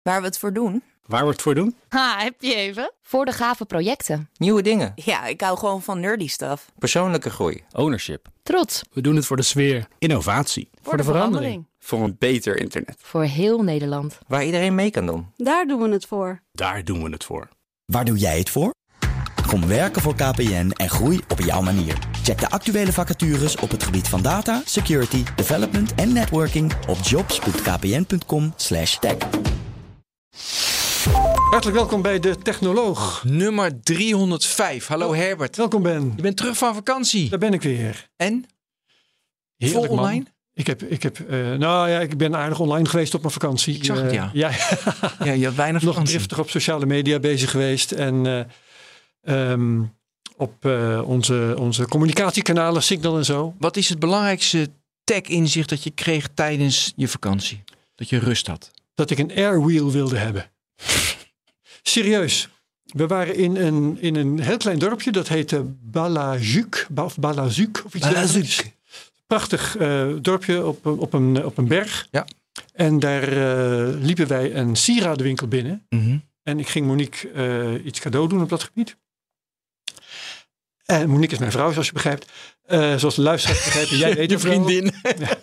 Waar we het voor doen? Waar we het voor doen? Ha, heb je even? Voor de gave projecten. Nieuwe dingen. Ja, ik hou gewoon van nerdy stuff. Persoonlijke groei. Ownership. Trots. We doen het voor de sfeer. Innovatie. Voor de verandering. Voor een beter internet. Voor heel Nederland. Waar iedereen mee kan doen. Daar doen we het voor. Daar doen we het voor. Waar doe jij het voor? Kom werken voor KPN en groei op jouw manier. Check de actuele vacatures op het gebied van data, security, development en networking op jobs.kpn.com/tech. Hartelijk welkom bij De Technoloog. Nummer 305. Hallo Herbert. Welkom Ben. Je bent terug van vakantie. Daar ben ik weer. En? Heerlijk, vol online? Man. Ik ben aardig online geweest op mijn vakantie. Ik zag het, ja. Ja, je had weinig nog vakantie. driftig op sociale media bezig geweest. En op onze communicatiekanalen, Signal en zo. Wat is het belangrijkste tech-inzicht dat je kreeg tijdens je vakantie? Dat je rust had? Dat ik een airwheel wilde hebben. Serieus. We waren in een heel klein dorpje. Dat heette Balazuc. Of iets dergelijks. Prachtig dorpje op een berg. Ja. En daar liepen wij een sieradenwinkel binnen. Mm-hmm. En ik ging Monique iets cadeau doen op dat gebied. En Monique is mijn vrouw, zoals je begrijpt. Zoals de luisteraars begrijpen. Jij weet je het wel. vriendin. Ja.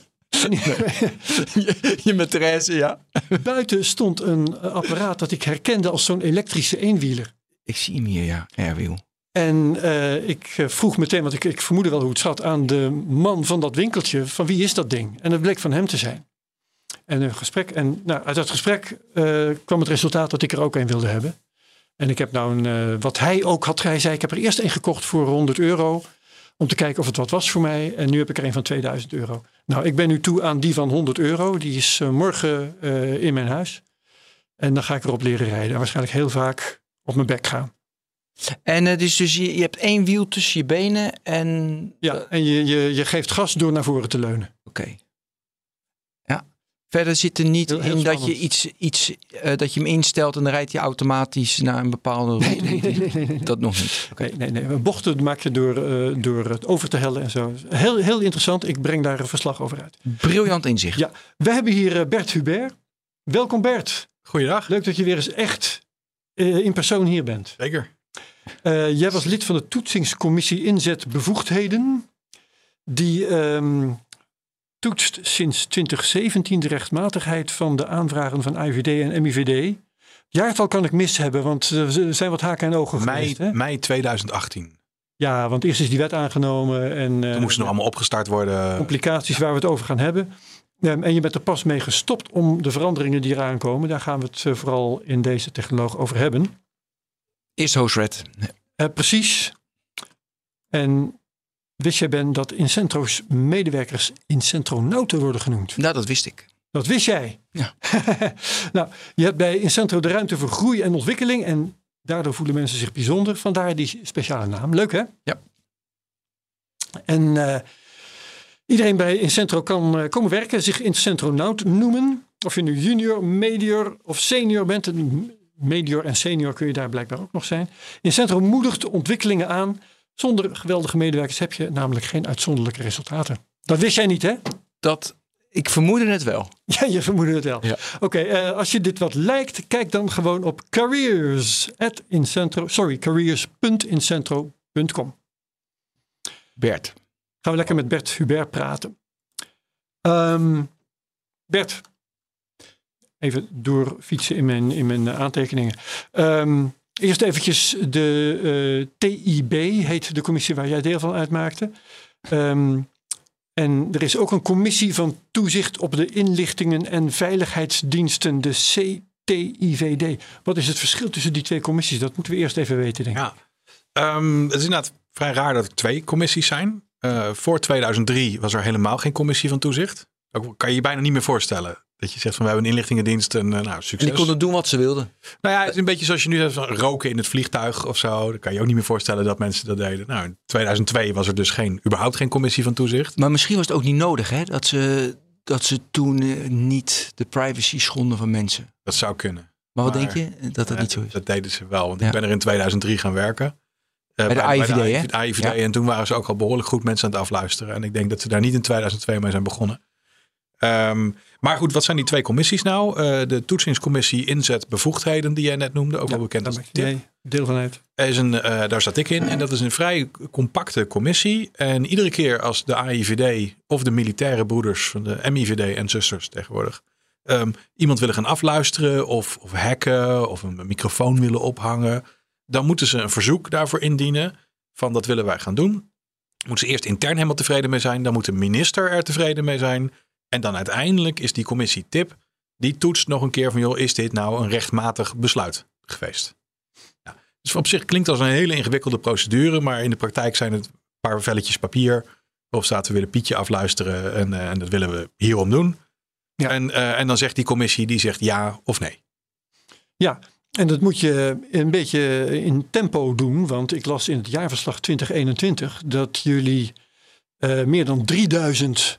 je maîtresse, ja. Buiten stond een apparaat dat ik herkende als zo'n elektrische eenwieler. Ik zie hem hier, ja. Airwheel. En ik vroeg meteen, want ik vermoedde wel hoe het zat, aan de man van dat winkeltje, van wie is dat ding? En het bleek van hem te zijn. En een gesprek. En uit dat gesprek kwam het resultaat dat ik er ook een wilde hebben. En ik heb nou wat hij ook had. Hij zei, ik heb er eerst een gekocht voor €100. Om te kijken of het wat was voor mij. En nu heb ik er een van €2000. Nou, ik ben nu toe aan die van €100. Die is morgen in mijn huis. En dan ga ik erop leren rijden. En waarschijnlijk heel vaak op mijn bek gaan. En dus je hebt één wiel tussen je benen en... Ja, en je geeft gas door naar voren te leunen. Oké. Ja. Verder zit er niet heel in dat spannend. je dat je hem instelt en dan rijdt hij automatisch naar een bepaalde route. Nee. Dat nog niet. Okay. Nee. Bochten maak je door het over te hellen en zo. Heel interessant. Ik breng daar een verslag over uit. Briljant inzicht. Ja, we hebben hier Bert Hubert. Welkom Bert. Goeiedag. Leuk dat je weer eens echt in persoon hier bent. Zeker. Jij was lid van de toetsingscommissie Inzet Bevoegdheden. Die toetst sinds 2017 de rechtmatigheid van de aanvragen van IVD en MIVD. Jaartal kan ik mis hebben, want er zijn wat haken en ogen geweest. Hè? Mei 2018. Ja, want eerst is die wet aangenomen. En toen moesten nog allemaal opgestart worden. Complicaties waar we het over gaan hebben. En je bent er pas mee gestopt om de veranderingen die eraan komen. Daar gaan we het vooral in deze technoloog over hebben. Is Hoosred. Precies. En wist jij, Ben, dat Incentro's medewerkers Incentronauten worden genoemd? Nou, dat wist ik. Dat wist jij? Ja. Nou, je hebt bij Incentro de ruimte voor groei en ontwikkeling. En daardoor voelen mensen zich bijzonder. Vandaar die speciale naam. Leuk, hè? Ja. En iedereen bij Incentro kan komen werken. Zich Incentronaut noemen. Of je nu junior, medior of senior bent. Medior en senior kun je daar blijkbaar ook nog zijn. Incentro moedigt ontwikkelingen aan. Zonder geweldige medewerkers heb je namelijk geen uitzonderlijke resultaten. Dat wist jij niet, hè? Ik vermoedde het wel. Ja, je vermoedde het wel. Ja. Oké, als je dit wat lijkt, kijk dan gewoon op careers.incentro.com. Bert. Gaan we lekker met Bert Hubert praten. Bert. Even doorfietsen in mijn aantekeningen. Eerst eventjes de TIB heet de commissie waar jij deel van uitmaakte. En er is ook een commissie van toezicht op de inlichtingen en veiligheidsdiensten, de CTIVD. Wat is het verschil tussen die twee commissies? Dat moeten we eerst even weten, denk ik. Ja. Het is inderdaad vrij raar dat er twee commissies zijn. Voor 2003 was er helemaal geen commissie van toezicht. Ook kan je je bijna niet meer voorstellen. Dat je zegt van we hebben een inlichtingendienst en succes. En die konden doen wat ze wilden. Nou ja, het is een beetje zoals je nu hebt van roken in het vliegtuig of zo. Dan kan je ook niet meer voorstellen dat mensen dat deden. Nou, in 2002 was er dus überhaupt geen commissie van toezicht. Maar misschien was het ook niet nodig, hè? Dat ze toen niet de privacy schonden van mensen. Dat zou kunnen. Maar wat denk je? Dat niet zo is? Dat deden ze wel. Want ik ben er in 2003 gaan werken. Bij de AIVD, hè? De AIVD. Ja. En toen waren ze ook al behoorlijk goed mensen aan het afluisteren. En ik denk dat ze daar niet in 2002 mee zijn begonnen. Maar goed, wat zijn die 2 commissies nou? De toetsingscommissie inzet bevoegdheden die jij net noemde. Ook wel bekend als TIP. Nee, deel van het. Daar zat ik in. En dat is een vrij compacte commissie. En iedere keer als de AIVD of de militaire broeders van de MIVD en zusters tegenwoordig iemand willen gaan afluisteren of hacken of een microfoon willen ophangen, dan moeten ze een verzoek daarvoor indienen van dat willen wij gaan doen. Moeten ze eerst intern helemaal tevreden mee zijn. Dan moet de minister er tevreden mee zijn. En dan uiteindelijk is die commissie TIP, die toetst nog een keer van, joh, is dit nou een rechtmatig besluit geweest? Ja, dus op zich klinkt als een hele ingewikkelde procedure, maar in de praktijk zijn het een paar velletjes papier waarop staat we willen Pietje afluisteren en dat willen we hierom doen. Ja. En dan zegt die commissie, die zegt ja of nee. Ja, en dat moet je een beetje in tempo doen, want ik las in het jaarverslag 2021 dat jullie meer dan 3000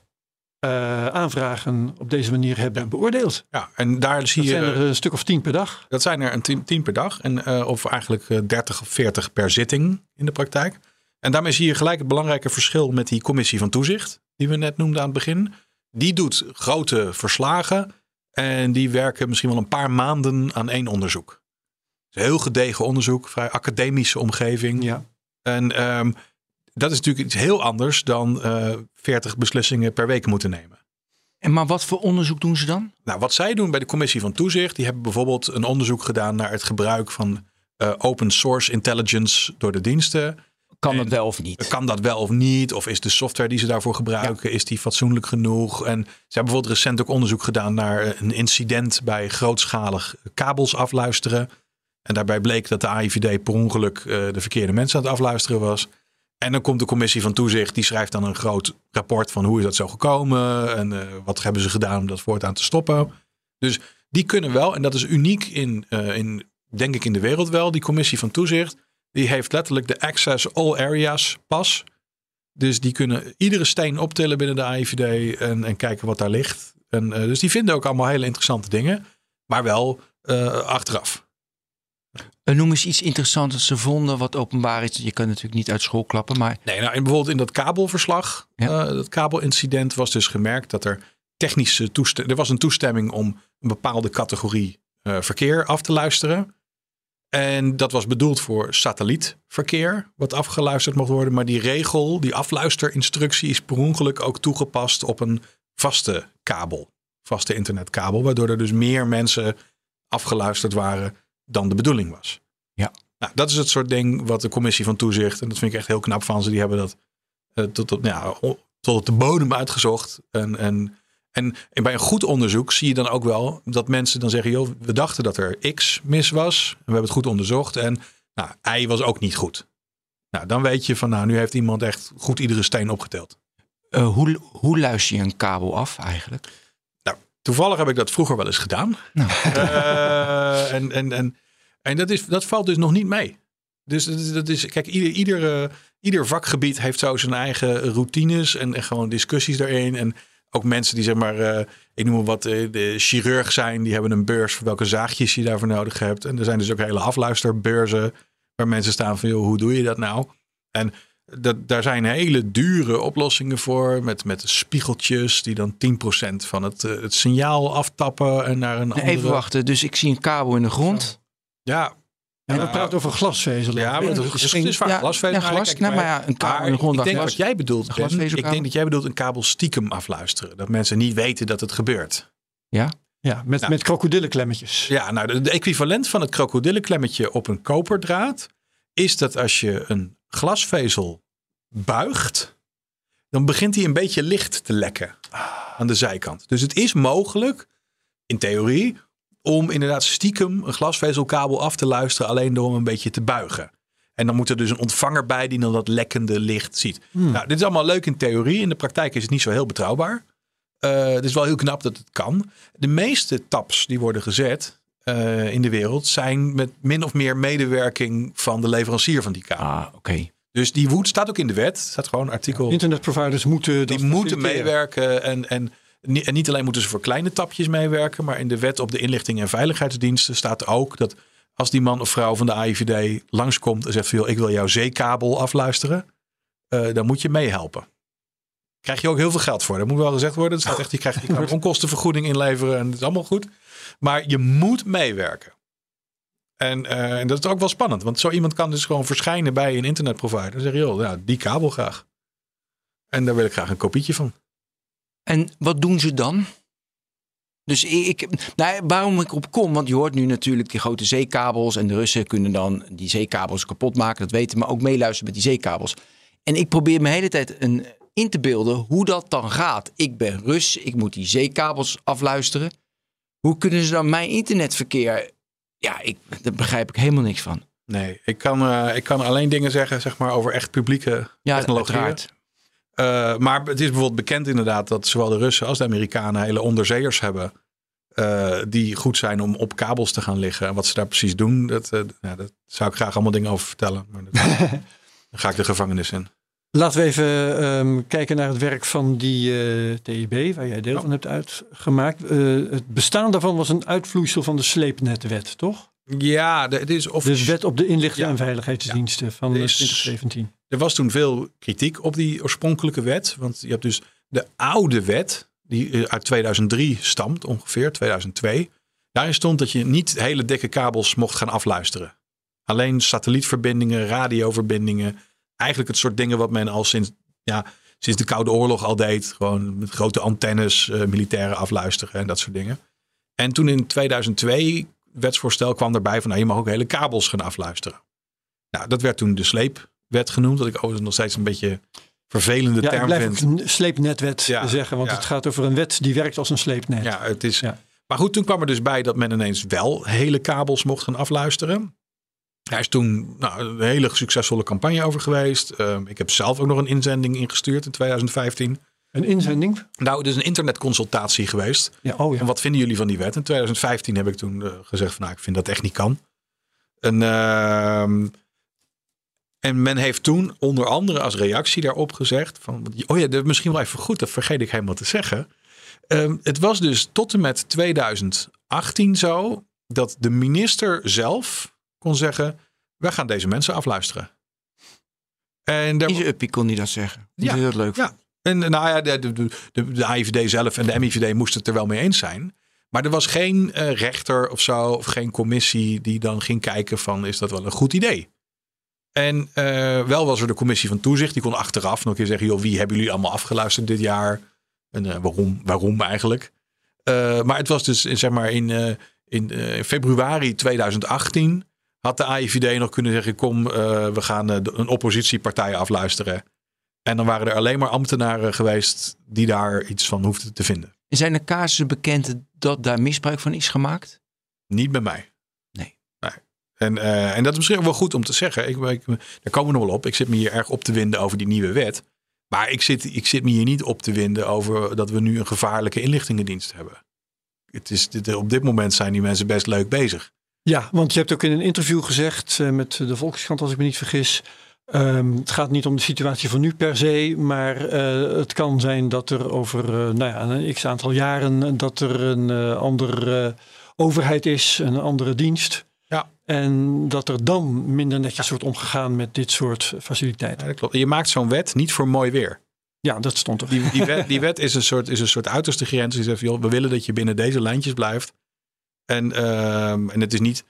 aanvragen op deze manier hebben beoordeeld. Ja, en daar zie je... Dat zijn er een stuk of 10 per dag. Dat zijn er een 10 per dag. Of eigenlijk 30 of 40 per zitting in de praktijk. En daarmee zie je gelijk het belangrijke verschil met die commissie van toezicht, die we net noemden aan het begin. Die doet grote verslagen en die werken misschien wel een paar maanden aan 1 onderzoek. Dus heel gedegen onderzoek, vrij academische omgeving. Ja. En dat is natuurlijk iets heel anders dan 40 beslissingen per week moeten nemen. Maar wat voor onderzoek doen ze dan? Nou, wat zij doen bij de commissie van toezicht, die hebben bijvoorbeeld een onderzoek gedaan naar het gebruik van open source intelligence door de diensten. Kan dat wel of niet? Kan dat wel of niet? Of is de software die ze daarvoor gebruiken, is die fatsoenlijk genoeg? En ze hebben bijvoorbeeld recent ook onderzoek gedaan naar een incident bij grootschalig kabels afluisteren. En daarbij bleek dat de AIVD per ongeluk de verkeerde mensen aan het afluisteren was. En dan komt de commissie van toezicht, die schrijft dan een groot rapport van hoe is dat zo gekomen en wat hebben ze gedaan om dat voortaan te stoppen. Dus die kunnen wel, en dat is uniek denk ik in de wereld wel, die commissie van toezicht, die heeft letterlijk de Access All Areas pas. Dus die kunnen iedere steen optillen binnen de AIVD en kijken wat daar ligt. En dus die vinden ook allemaal hele interessante dingen, maar wel achteraf. Noem eens iets interessants dat ze vonden wat openbaar is. Je kan natuurlijk niet uit school klappen, maar... Nee, nou, bijvoorbeeld in dat kabelverslag, dat kabelincident was dus gemerkt dat er er was een toestemming om een bepaalde categorie verkeer af te luisteren. En dat was bedoeld voor satellietverkeer, wat afgeluisterd mocht worden. Maar die regel, die afluisterinstructie is per ongeluk ook toegepast op een vaste internetkabel. Waardoor er dus meer mensen afgeluisterd waren dan de bedoeling was. Ja. Nou, dat is het soort ding wat de commissie van toezicht, en dat vind ik echt heel knap van ze, die hebben dat tot op de bodem uitgezocht. En bij een goed onderzoek zie je dan ook wel dat mensen dan zeggen, joh, we dachten dat er X mis was. En we hebben het goed onderzocht. En Y was ook niet goed. Nou, dan weet je van, nu heeft iemand echt goed iedere steen opgeteld. Hoe luister je een kabel af eigenlijk? Nou, toevallig heb ik dat vroeger wel eens gedaan. Nou. En dat valt dus nog niet mee. Dus dat is, kijk, ieder vakgebied heeft zo zijn eigen routines en gewoon discussies daarin. En ook mensen die zeg maar, ik noem maar wat, de chirurg zijn, die hebben een beurs voor welke zaagjes je daarvoor nodig hebt. En er zijn dus ook hele afluisterbeurzen waar mensen staan van, joh, hoe doe je dat nou? En daar zijn hele dure oplossingen voor met spiegeltjes die dan 10% van het signaal aftappen en naar een andere... Even wachten, dus ik zie een kabel in de grond. Ja. En we praten over glasvezel. Ja, maar het is vaak glasvezel. Ja, glas. Maar een kabel in de grond. Ik denk wat jij bedoelt, ik denk dat jij bedoelt een kabel stiekem afluisteren. Dat mensen niet weten dat het gebeurt. Ja? Ja, met krokodillenklemmetjes. Ja, nou de equivalent van het krokodillenklemmetje op een koperdraad is dat als je een glasvezel buigt, dan begint hij een beetje licht te lekken aan de zijkant. Dus het is mogelijk, in theorie, om inderdaad stiekem een glasvezelkabel af te luisteren alleen door hem een beetje te buigen. En dan moet er dus een ontvanger bij die dan dat lekkende licht ziet. Nou, dit is allemaal leuk in theorie. In de praktijk is het niet zo heel betrouwbaar. Het is wel heel knap dat het kan. De meeste taps die worden gezet in de wereld zijn met min of meer medewerking van de leverancier van die kabel. Oké. Dus die staat ook in de wet. Staat gewoon artikel. Internetproviders moeten meewerken en niet alleen moeten ze voor kleine tapjes meewerken, maar in de wet op de inlichting en veiligheidsdiensten staat ook dat als die man of vrouw van de AIVD langskomt en zegt van, joh, ik wil jouw zeekabel afluisteren, dan moet je meehelpen. Krijg je ook heel veel geld voor. Dat moet wel gezegd worden. Het staat echt, je kan onkostenvergoeding inleveren en het is allemaal goed. Maar je moet meewerken. En dat is ook wel spannend. Want zo iemand kan dus gewoon verschijnen bij een internetprovider. En zeggen, joh, die kabel graag. En daar wil ik graag een kopietje van. En wat doen ze dan? Dus waarom ik op kom, want je hoort nu natuurlijk die grote zeekabels en de Russen kunnen dan die zeekabels kapot maken, dat weten, maar ook meeluisteren met die zeekabels. En ik probeer me de hele tijd in te beelden hoe dat dan gaat. Ik ben Rus, ik moet die zeekabels afluisteren. Hoe kunnen ze dan mijn internetverkeer... Ja, daar begrijp ik helemaal niks van. Nee, ik kan alleen dingen zeggen, zeg maar, over echt publieke technologieën. Maar het is bijvoorbeeld bekend inderdaad dat zowel de Russen als de Amerikanen hele onderzeeërs hebben. Die goed zijn om op kabels te gaan liggen. En wat ze daar precies doen, dat zou ik graag allemaal dingen over vertellen. Maar dan ga ik de gevangenis in. Laten we even kijken naar het werk van die TIB, waar jij deel van hebt uitgemaakt. Het bestaan daarvan was een uitvloeisel van de sleepnetwet, toch? Ja, het is de wet op de inlichting en veiligheidsdiensten van 2017. Er was toen veel kritiek op die oorspronkelijke wet. Want je hebt dus de oude wet, die uit 2003 stamt, ongeveer 2002. Daarin stond dat je niet hele dikke kabels mocht gaan afluisteren. Alleen satellietverbindingen, radioverbindingen. Eigenlijk het soort dingen wat men al sinds de Koude Oorlog al deed. Gewoon met grote antennes, militairen afluisteren en dat soort dingen. En toen in 2002 wetsvoorstel kwam erbij van je mag ook hele kabels gaan afluisteren. Nou, dat werd toen de sleepwet genoemd. Dat ik overigens nog steeds een beetje vervelende term vind. Ik blijf ook een sleepnetwet zeggen. Want het gaat over een wet die werkt als een sleepnet. Ja, het is... Ja. Maar goed, toen kwam er dus bij dat men ineens wel hele kabels mocht gaan afluisteren. Daar is toen een hele succesvolle campagne over geweest. Ik heb zelf ook nog een inzending ingestuurd in 2015. Een inzending? Nou, het is een internetconsultatie geweest. Ja, En wat vinden jullie van die wet? In 2015 heb ik toen gezegd van ik vind dat echt niet kan. En men heeft toen onder andere als reactie daarop gezegd van dat is misschien wel even goed, dat vergeet ik helemaal te zeggen. Het was dus tot en met 2018 zo dat de minister zelf kon zeggen, wij gaan deze mensen afluisteren. En Easy Uppie kon niet dat zeggen. Die vind het leuk. Ja. En de AIVD zelf en de MIVD moesten het er wel mee eens zijn. Maar er was geen rechter of zo, of geen commissie die dan ging kijken van, is dat wel een goed idee? En wel was er de commissie van toezicht, die kon achteraf nog een keer zeggen, wie hebben jullie allemaal afgeluisterd dit jaar? En waarom eigenlijk? Maar het was dus in februari 2018 had de AIVD nog kunnen zeggen, kom, we gaan een oppositiepartij afluisteren. En dan waren er alleen maar ambtenaren geweest die daar iets van hoefden te vinden. Zijn er casussen bekend dat daar misbruik van is gemaakt? Niet bij mij. Nee. En dat is misschien ook wel goed om te zeggen. Daar komen we nog wel op. Ik zit me hier erg op te winden over die nieuwe wet. Maar ik zit me hier niet op te winden over dat we nu een gevaarlijke inlichtingendienst hebben. Op dit moment zijn die mensen best leuk bezig. Ja, want je hebt ook in een interview gezegd met de Volkskrant, als ik me niet vergis. Het gaat niet om de situatie van nu per se, maar het kan zijn dat er over een x aantal jaren dat er een andere overheid is, een andere dienst. Ja. En dat er dan minder netjes wordt omgegaan met dit soort faciliteiten. Ja, dat klopt. Je maakt zo'n wet niet voor mooi weer. Ja, dat stond er. Die wet is een soort uiterste grens. Die zegt, we willen dat je binnen deze lijntjes blijft. En het is niet...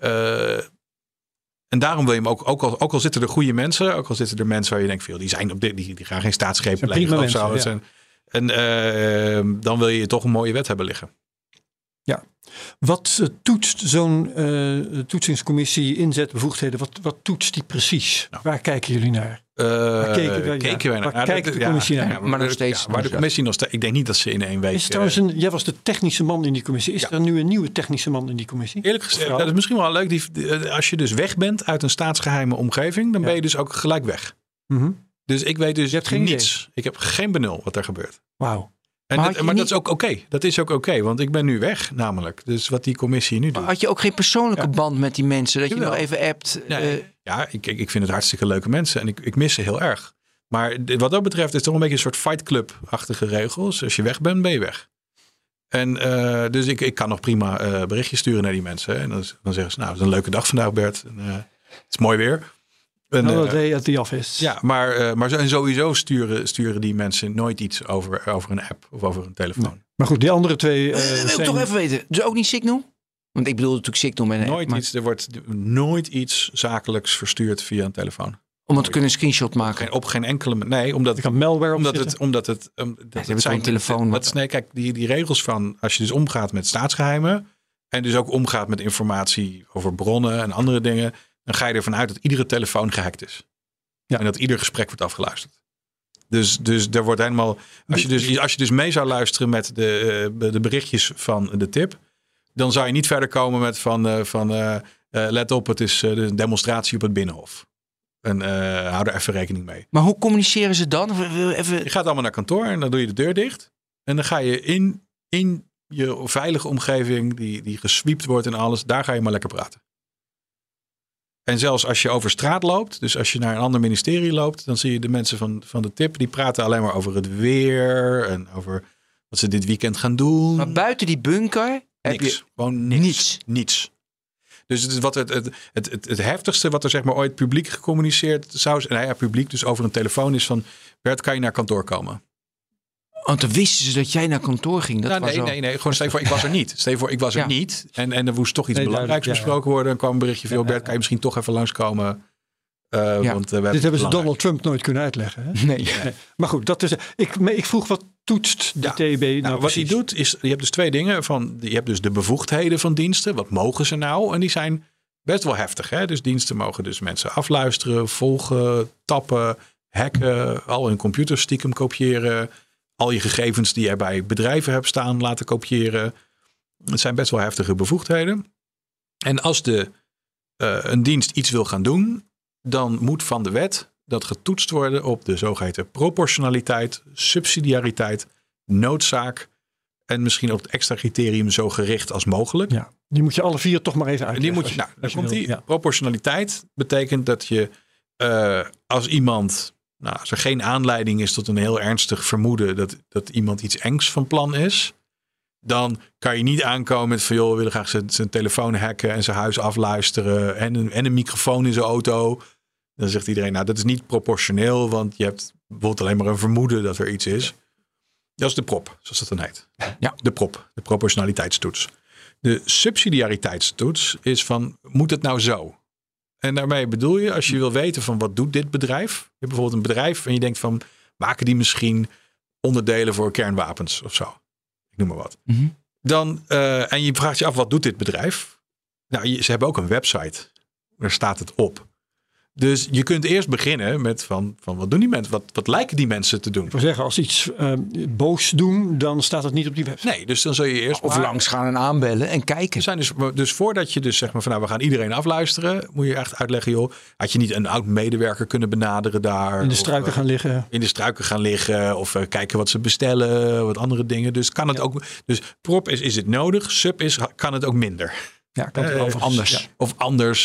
En daarom wil je hem ook al zitten er goede mensen, ook al zitten er mensen waar je denkt, die gaan geen staatsgrepen leggen of zo. Ja. Dan wil je toch een mooie wet hebben liggen. Ja. Wat toetst zo'n toetsingscommissie inzetbevoegdheden? Wat toetst die precies? Nou. Waar kijken jullie naar? Waar kijkt de commissie naar? Maar nog steeds. Waar de commissie nog steeds. Ik denk niet dat ze in 1 week. Is trouwens jij was de technische man in die commissie. Is er nu een nieuwe technische man in die commissie? Eerlijk gezegd, dat is misschien wel leuk. Als je dus weg bent uit een staatsgeheime omgeving, dan ben je dus ook gelijk weg. Mm-hmm. Dus ik weet dus niets. Idee. Ik heb geen benul wat er gebeurt. Wauw. Maar dat is ook oké. Dat is ook oké, want ik ben nu weg namelijk. Dus wat die commissie nu doet. Had je ook geen persoonlijke band met die mensen? Dat je nog even appt? Nee. Ja, ik vind het hartstikke leuke mensen. En ik mis ze heel erg. Maar wat dat betreft is het toch een beetje een soort Fight Club-achtige regels. Als je weg bent, ben je weg. En dus ik kan nog prima berichtjes sturen naar die mensen. En dan zeggen ze, het is een leuke dag vandaag, Bert. En, het is mooi weer. Holiday at the office. Ja, maar sowieso sturen die mensen nooit iets over een app of over een telefoon. Nee. Maar goed, die andere twee... wil ik toch even weten. Dus ook niet Signal? Want ik bedoel natuurlijk Signal met een app. Er wordt nooit iets zakelijks verstuurd via een telefoon. Om te kunnen een screenshot maken? Op geen enkele... Nee, omdat er kan malware omdat het zijn telefoon. Kijk, die regels van... Als je dus omgaat met staatsgeheimen... en dus ook omgaat met informatie over bronnen en andere dingen... dan ga je ervan uit dat iedere telefoon gehackt is. Ja. En dat ieder gesprek wordt afgeluisterd. Dus er wordt helemaal... Als je dus mee zou luisteren met de berichtjes van de tip... dan zou je niet verder komen met van let op, het is een demonstratie op het Binnenhof. En hou er even rekening mee. Maar hoe communiceren ze dan? Je gaat allemaal naar kantoor en dan doe je de deur dicht. En dan ga je in je veilige omgeving die gesweept wordt en alles, daar ga je maar lekker praten. En zelfs als je over straat loopt, dus als je naar een ander ministerie loopt, dan zie je de mensen van de tip, die praten alleen maar over het weer en over wat ze dit weekend gaan doen. Maar buiten die bunker heb je gewoon niets. Dus het is wat het heftigste wat er zeg maar ooit publiek gecommuniceerd zou zijn. Ja, publiek dus over een telefoon is van Bert, kan je naar kantoor komen? Want toen wisten ze dat jij naar kantoor ging. Nee. Gewoon stel je voor, ik was er niet. Stel je voor, ik was er niet. En er moest toch iets belangrijks besproken worden. Dan kwam een berichtje van Bert, kan je misschien toch even langskomen? Want dit hebben ze Donald Trump nooit kunnen uitleggen. Hè? Nee. Maar goed, dat is. Ik vroeg wat toetst de TB nou wat hij doet is, je hebt dus twee dingen. Je hebt dus de bevoegdheden van diensten. Wat mogen ze nou? En die zijn best wel heftig. Hè? Dus diensten mogen dus mensen afluisteren, volgen, tappen, hacken, al hun computers stiekem kopiëren. Al je gegevens die je bij bedrijven hebt staan laten kopiëren. Het zijn best wel heftige bevoegdheden. En als een dienst iets wil gaan doen, dan moet van de wet dat getoetst worden op de zogeheten proportionaliteit, subsidiariteit, noodzaak en misschien op het extra criterium zo gericht als mogelijk. Ja, die moet je alle vier toch maar even uitleggen. Daar komt die. Ja. Proportionaliteit betekent dat je als iemand... als er geen aanleiding is tot een heel ernstig vermoeden dat iemand iets engs van plan is, dan kan je niet aankomen met van we willen graag zijn telefoon hacken en zijn huis afluisteren en een microfoon in zijn auto. Dan zegt iedereen, dat is niet proportioneel, want je hebt bijvoorbeeld alleen maar een vermoeden dat er iets is. Dat is de prop, zoals dat dan heet. Ja, de prop, de proportionaliteitstoets. De subsidiariteitstoets is van, moet het nou zo? En daarmee bedoel je, als je wil weten van wat doet dit bedrijf. Je hebt bijvoorbeeld een bedrijf en je denkt van, maken die misschien onderdelen voor kernwapens of zo? Ik noem maar wat. Mm-hmm. En je vraagt je af, wat doet dit bedrijf? Nou, ze hebben ook een website. Daar staat het op. Dus je kunt eerst beginnen met van wat doen die mensen? Wat lijken die mensen te doen? Ik wil zeggen, als ze iets boos doen, dan staat het niet op die website. Nee, dus dan zul je eerst... Of langs gaan en aanbellen en kijken. Er zijn dus voordat je dus zeg maar van we gaan iedereen afluisteren, moet je echt uitleggen, had je niet een oud medewerker kunnen benaderen daar? In de struiken gaan liggen. In de struiken gaan liggen of kijken wat ze bestellen, wat andere dingen. Dus kan het ook... Dus prop is het nodig, sub kan het ook minder. Ja, kan het of anders. Ja. Of anders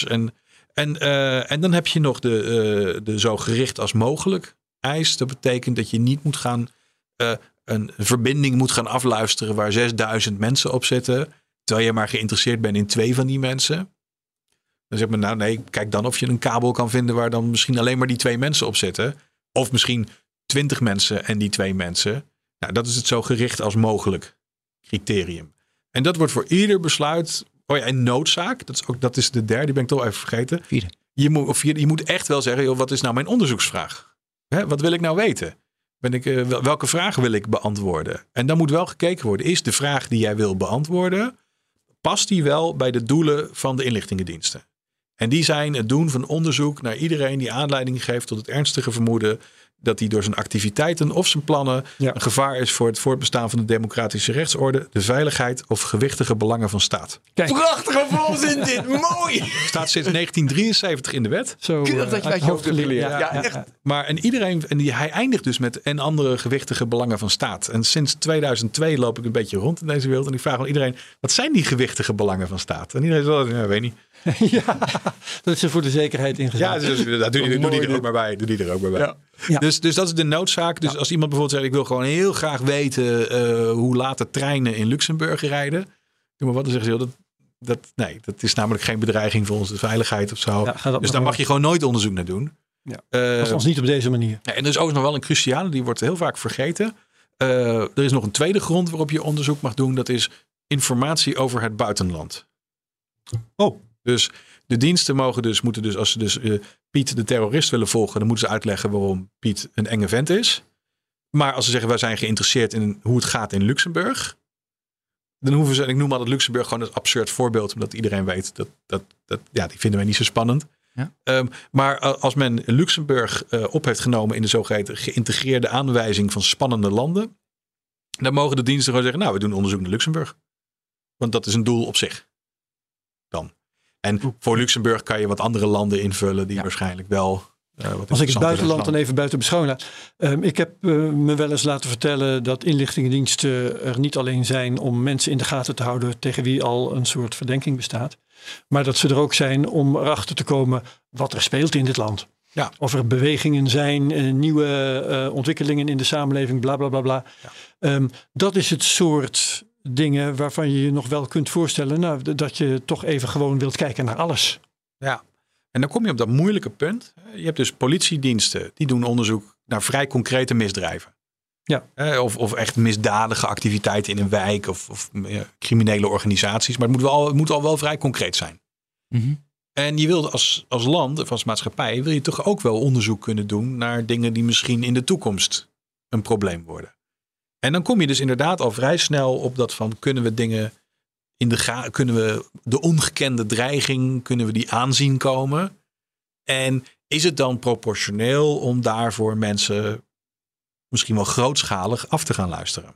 en dan heb je nog de zo gericht als mogelijk eis. Dat betekent dat je niet moet gaan een verbinding moet gaan afluisteren waar 6000 mensen op zitten. Terwijl je maar geïnteresseerd bent in 2 van die mensen. Dan zeg maar nee, kijk dan of je een kabel kan vinden waar dan misschien alleen maar die 2 mensen op zitten. Of misschien 20 mensen en die 2 mensen. Nou, dat is het zo gericht als mogelijk criterium. En dat wordt voor ieder besluit... en noodzaak, dat is de derde, die ben ik toch even vergeten. Vierde. Je moet echt wel zeggen, wat is nou mijn onderzoeksvraag? Wat wil ik nou weten? Welke vragen wil ik beantwoorden? En dan moet wel gekeken worden, is de vraag die jij wil beantwoorden, past die wel bij de doelen van de inlichtingendiensten? En die zijn het doen van onderzoek naar iedereen die aanleiding geeft tot het ernstige vermoeden dat hij door zijn activiteiten of zijn plannen een gevaar is voor het voortbestaan van de democratische rechtsorde, de veiligheid of gewichtige belangen van staat. Kijk. Prachtige volzin dit, mooi! Staat sinds 1973 in de wet. Zo, dat je uit je hoofd geleerd. Ja, echt. Maar hij eindigt dus met en andere gewichtige belangen van staat. En sinds 2002 loop ik een beetje rond in deze wereld en ik vraag aan iedereen, wat zijn die gewichtige belangen van staat? En iedereen zegt, weet niet. Ja, dat is er voor de zekerheid ingezet. Ja, dus, dat doe die er ook maar bij. Ja. Dus dat is de noodzaak. Dus als iemand bijvoorbeeld zegt, ik wil gewoon heel graag weten hoe laat de treinen in Luxemburg rijden. Doe maar wat, dan zeggen ze, dat is namelijk geen bedreiging voor onze veiligheid of zo. Ja, dus daar mag je gewoon nooit onderzoek naar doen. Ja, althans niet op deze manier. En er is ook nog wel een cruciale, die wordt heel vaak vergeten. Er is nog een tweede grond waarop je onderzoek mag doen. Dat is informatie over het buitenland. Oh. Dus de diensten moeten dus als ze Piet de terrorist willen volgen, dan moeten ze uitleggen waarom Piet een enge vent is. Maar als ze zeggen wij zijn geïnteresseerd in hoe het gaat in Luxemburg, dan hoeven ze, ik noem altijd Luxemburg gewoon een absurd voorbeeld, omdat iedereen weet dat die vinden wij niet zo spannend. Ja. Maar als men Luxemburg op heeft genomen in de zogeheten geïntegreerde aanwijzing van spannende landen, dan mogen de diensten gewoon zeggen, nou, we doen onderzoek naar Luxemburg. Want dat is een doel op zich. Dan. En voor Luxemburg kan je wat andere landen invullen die waarschijnlijk wel... Als ik het buitenland dan even buiten beschouwing laat. Ik heb me wel eens laten vertellen dat inlichtingendiensten er niet alleen zijn om mensen in de gaten te houden tegen wie al een soort verdenking bestaat. Maar dat ze er ook zijn om erachter te komen wat er speelt in dit land. Ja. Of er bewegingen zijn, nieuwe ontwikkelingen in de samenleving, bla bla bla bla. Ja. Dat is het soort dingen waarvan je je nog wel kunt voorstellen dat je toch even gewoon wilt kijken naar alles. Ja, en dan kom je op dat moeilijke punt. Je hebt dus politiediensten die doen onderzoek naar vrij concrete misdrijven. Ja. Of echt misdadige activiteiten in een wijk of criminele organisaties. Maar het moet al wel vrij concreet zijn. Mm-hmm. En je wil als land of als maatschappij wil je toch ook wel onderzoek kunnen doen naar dingen die misschien in de toekomst een probleem worden. En dan kom je dus inderdaad al vrij snel op dat van kunnen we dingen kunnen we de ongekende dreiging, kunnen we die aanzien komen? En is het dan proportioneel om daarvoor mensen misschien wel grootschalig af te gaan luisteren?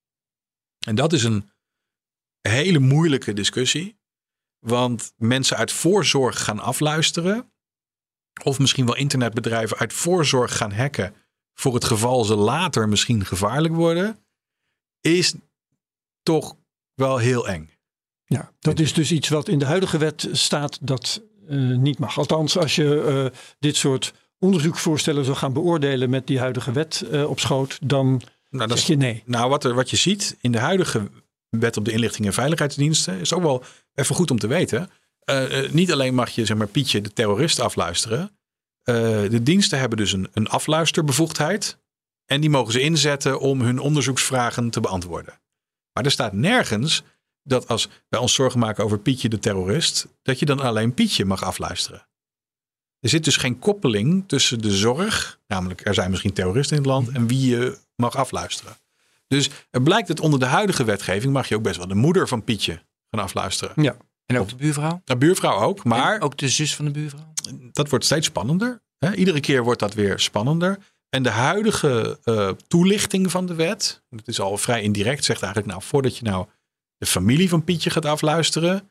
En dat is een hele moeilijke discussie. Want mensen uit voorzorg gaan afluisteren. Of misschien wel internetbedrijven uit voorzorg gaan hacken voor het geval ze later misschien gevaarlijk worden, is toch wel heel eng. Ja, dat is dus iets wat in de huidige wet staat dat niet mag. Althans, als je dit soort onderzoeksvoorstellen zou gaan beoordelen met die huidige wet op schoot, dan zeg je nee. Nou, wat je ziet in de huidige wet op de inlichting en veiligheidsdiensten is ook wel even goed om te weten. Niet alleen mag je zeg maar Pietje de terrorist afluisteren. De diensten hebben dus een afluisterbevoegdheid. En die mogen ze inzetten om hun onderzoeksvragen te beantwoorden. Maar er staat nergens dat als wij ons zorgen maken over Pietje de terrorist, dat je dan alleen Pietje mag afluisteren. Er zit dus geen koppeling tussen de zorg, namelijk er zijn misschien terroristen in het land, en wie je mag afluisteren. Dus het blijkt dat onder de huidige wetgeving mag je ook best wel de moeder van Pietje gaan afluisteren. Ja. En ook de buurvrouw? De buurvrouw ook, maar en ook de zus van de buurvrouw? Dat wordt steeds spannender. Iedere keer wordt dat weer spannender. En de huidige toelichting van de wet, dat is al vrij indirect, zegt eigenlijk voordat je de familie van Pietje gaat afluisteren,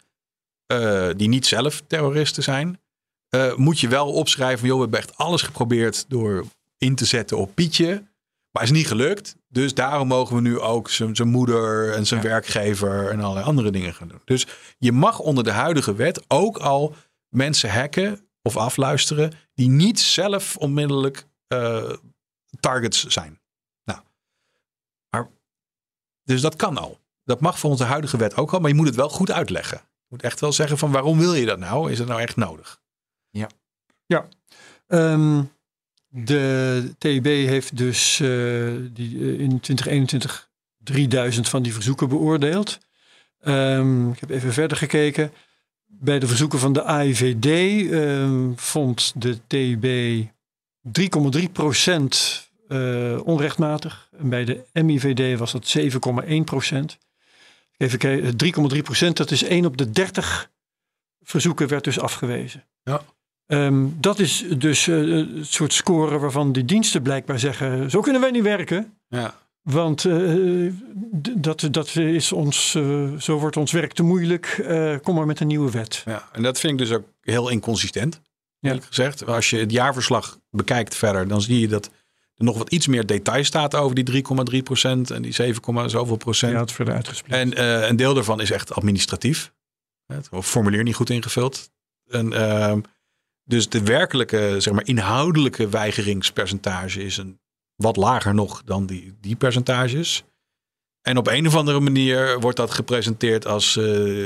die niet zelf terroristen zijn, moet je wel opschrijven, we hebben echt alles geprobeerd door in te zetten op Pietje, maar is niet gelukt. Dus daarom mogen we nu ook zijn moeder en zijn werkgever en allerlei andere dingen gaan doen. Dus je mag onder de huidige wet ook al mensen hacken of afluisteren die niet zelf onmiddellijk targets zijn. Dus dat kan al. Dat mag volgens de huidige wet ook al, maar je moet het wel goed uitleggen. Je moet echt wel zeggen van waarom wil je dat nou? Is het nou echt nodig? Ja. De TIB heeft dus in 2021 3000 van die verzoeken beoordeeld. Ik heb even verder gekeken. Bij de verzoeken van de AIVD vond de TIB 3,3% onrechtmatig. En bij de MIVD was dat 7,1%. Even kijken, 3,3%, dat is 1 op de 30 verzoeken werd dus afgewezen. Ja. Dat is dus het soort score waarvan die diensten blijkbaar zeggen, zo kunnen wij niet werken. Ja. Want dat is ons, zo wordt ons werk te moeilijk. Kom maar met een nieuwe wet. Ja, en dat vind ik dus ook heel inconsistent. Eerlijk gezegd. Als je het jaarverslag bekijkt verder, dan zie je dat er nog wat iets meer detail staat over die 3,3% en die 7, zoveel procent. Ja, het is verder uitgesplitst. En een deel daarvan is echt administratief. Het formulier niet goed ingevuld. En, dus de werkelijke, zeg maar, inhoudelijke weigeringspercentage is wat lager nog dan die percentages. En op een of andere manier wordt dat gepresenteerd als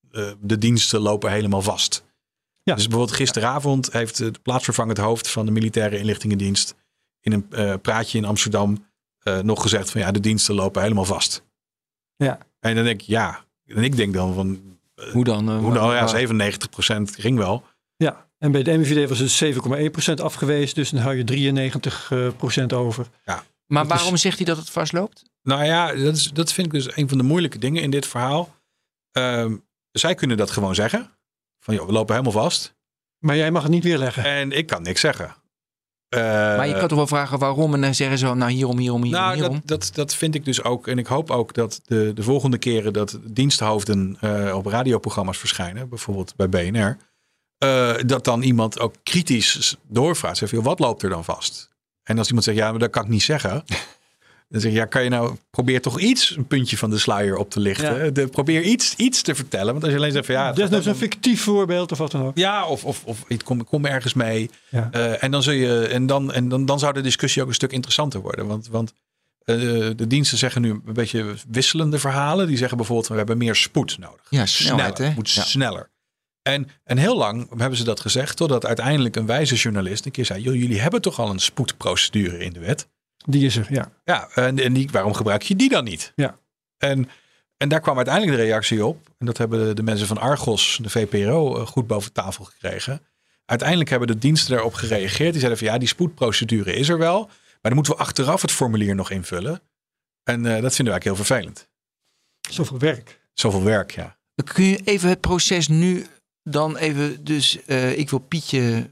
de diensten lopen helemaal vast. Ja. Dus bijvoorbeeld gisteravond heeft de plaatsvervangend hoofd van de militaire inlichtingendienst in een praatje in Amsterdam nog gezegd van de diensten lopen helemaal vast. Ja. En dan denk ik, en ik denk dan van... Hoe dan? 97% ging wel. Ja, en bij de MIVD was het 7,1% afgewezen. Dus dan hou je 93% over. Ja. Maar waarom zegt hij dat het vastloopt? Nou ja, dat vind ik dus een van de moeilijke dingen in dit verhaal. Zij kunnen dat gewoon zeggen. Van we lopen helemaal vast. Maar jij mag het niet weerleggen. En ik kan niks zeggen. Maar je kan toch wel vragen waarom en dan zeggen ze hierom. Dat vind ik dus ook. En ik hoop ook dat de volgende keren dat diensthoofden op radioprogramma's verschijnen, bijvoorbeeld bij BNR, dat dan iemand ook kritisch doorvraagt. Zegt, wat loopt er dan vast? En als iemand zegt, maar dat kan ik niet zeggen. Dan zeg je, kan je probeer toch een puntje van de sluier op te lichten. Ja. Probeer iets te vertellen. Want als je alleen zegt van dat is een fictief voorbeeld of wat dan ook. Ja, of ik kom ergens mee. Ja. En dan zul je dan zou de discussie ook een stuk interessanter worden. Want de diensten zeggen nu een beetje wisselende verhalen. Die zeggen bijvoorbeeld, we hebben meer spoed nodig. Ja, snelheid. Het moet sneller. En heel lang hebben ze dat gezegd, totdat uiteindelijk een wijze journalist een keer zei, jullie hebben toch al een spoedprocedure in de wet? Die is er, ja. Ja, en waarom gebruik je die dan niet? Ja. En daar kwam uiteindelijk de reactie op. En dat hebben de mensen van Argos, de VPRO, goed boven tafel gekregen. Uiteindelijk hebben de diensten daarop gereageerd. Die zeiden van die spoedprocedure is er wel. Maar dan moeten we achteraf het formulier nog invullen. En dat vinden we eigenlijk heel vervelend. Zoveel werk, ja. Kun je even het proces nu dan even... Dus ik wil Pietje,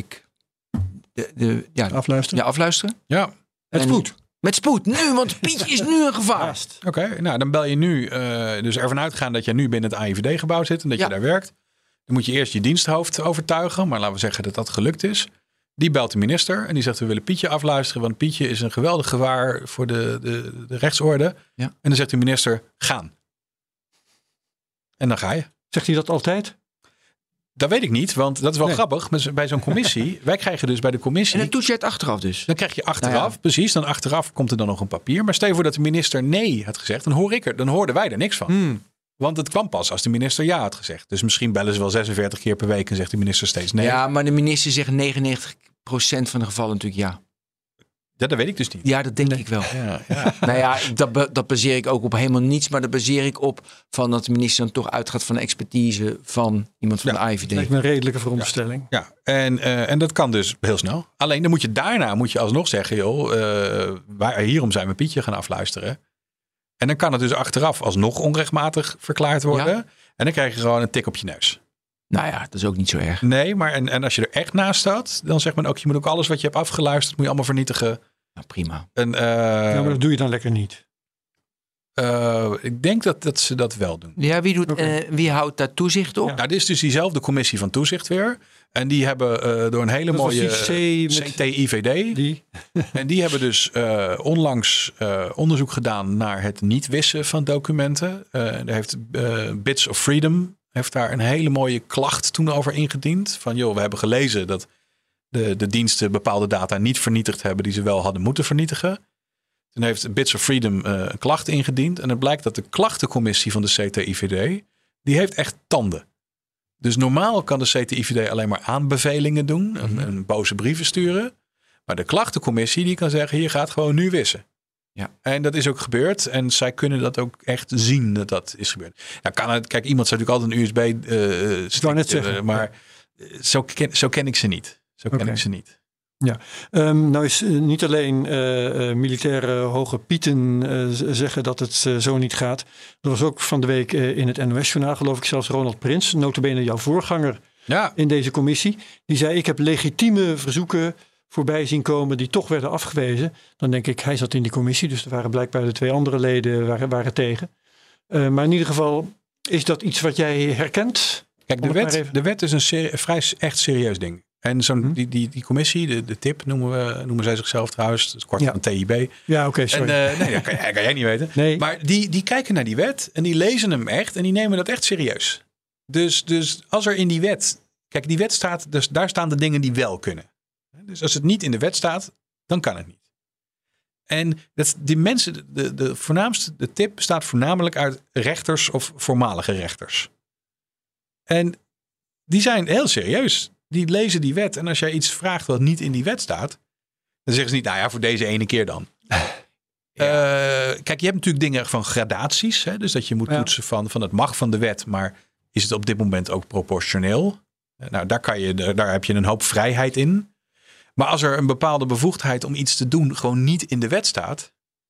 afluisteren? Ja, afluisteren. Ja. Met spoed, nu, want Pietje is nu een gevaar. Oké, nou dan bel je nu, dus ervan uitgaan dat je nu binnen het AIVD-gebouw zit en dat je daar werkt. Dan moet je eerst je diensthoofd overtuigen, maar laten we zeggen dat dat gelukt is. Die belt de minister en die zegt we willen Pietje afluisteren, want Pietje is een geweldig gevaar voor de rechtsorde. Ja. En dan zegt de minister, gaan. En dan ga je. Zegt hij dat altijd? Dat weet ik niet, want dat is wel grappig. Bij zo'n commissie, wij krijgen dus bij de commissie... En dan toets je het achteraf dus? Dan krijg je achteraf, precies. Dan achteraf komt er dan nog een papier. Maar stel je voor dat de minister nee had gezegd, dan hoorden wij er niks van. Want het kwam pas als de minister ja had gezegd. Dus misschien bellen ze wel 46 keer per week en zegt de minister steeds nee. Ja, maar de minister zegt 99% van de gevallen natuurlijk ja. Ja, dat weet ik dus niet. Ja, dat denk ik wel. Nou ja, dat baseer ik ook op helemaal niets. Maar dat baseer ik op van dat de minister dan toch uitgaat van de expertise van iemand van de AIVD. Dat lijkt me een redelijke veronderstelling. Ja. En dat kan dus heel snel. Alleen dan moet je alsnog zeggen, hierom zijn we Pietje gaan afluisteren. En dan kan het dus achteraf alsnog onrechtmatig verklaard worden. Ja. En dan krijg je gewoon een tik op je neus. Nou ja, dat is ook niet zo erg. Nee, maar en als je er echt naast staat, dan zegt men ook, je moet ook alles wat je hebt afgeluisterd, moet je allemaal vernietigen. Nou, prima. En, maar dat doe je dan lekker niet. Ik denk dat ze dat wel doen. Ja, wie houdt daar toezicht op? Ja. Nou, dit is dus diezelfde commissie van toezicht weer. En die hebben door een hele mooie CTIVD. En die hebben dus onlangs onderzoek gedaan naar het niet wissen van documenten. Daar heeft Bits of Freedom heeft daar een hele mooie klacht toen over ingediend. Van we hebben gelezen dat de diensten bepaalde data niet vernietigd hebben die ze wel hadden moeten vernietigen. Toen heeft Bits of Freedom een klacht ingediend. En het blijkt dat de klachtencommissie van de CTIVD, die heeft echt tanden. Dus normaal kan de CTIVD alleen maar aanbevelingen doen. En boze brieven sturen. Maar de klachtencommissie die kan zeggen, hier gaat gewoon nu wissen. Ja. En dat is ook gebeurd. En zij kunnen dat ook echt zien dat dat is gebeurd. Nou, kijk, iemand zou natuurlijk altijd een USB maar zo ken ik ze niet. Ken ik ze niet. Ja, nou is niet alleen militaire hoge pieten zeggen dat het zo niet gaat. Er was ook van de week in het NOS-journaal, geloof ik zelfs Ronald Prins, nota bene jouw voorganger in deze commissie. Die zei, ik heb legitieme verzoeken voorbij zien komen die toch werden afgewezen. Dan denk ik, hij zat in die commissie, dus er waren blijkbaar de 2 andere leden waren tegen. Maar in ieder geval, is dat iets wat jij herkent? Kijk, de wet is een vrij echt serieus ding. En die commissie, de TIP noemen zij zichzelf trouwens. Dat is kort van TIB. Ja, oké, sorry. En, dat kan jij niet weten. Nee. Maar die kijken naar die wet en die lezen hem echt. En die nemen dat echt serieus. Dus als er in die wet... Kijk, die wet staat, dus daar staan de dingen die wel kunnen. Dus als het niet in de wet staat, dan kan het niet. En die mensen, de TIP bestaat voornamelijk uit rechters of voormalige rechters. En die zijn heel serieus. Die lezen die wet. En als jij iets vraagt wat niet in die wet staat, dan zeggen ze niet, nou ja, voor deze ene keer dan. Kijk, je hebt natuurlijk dingen van gradaties. Hè? Dus dat je moet toetsen van het mag van de wet, maar is het op dit moment ook proportioneel? Nou, daar heb je een hoop vrijheid in. Maar als er een bepaalde bevoegdheid om iets te doen gewoon niet in de wet staat,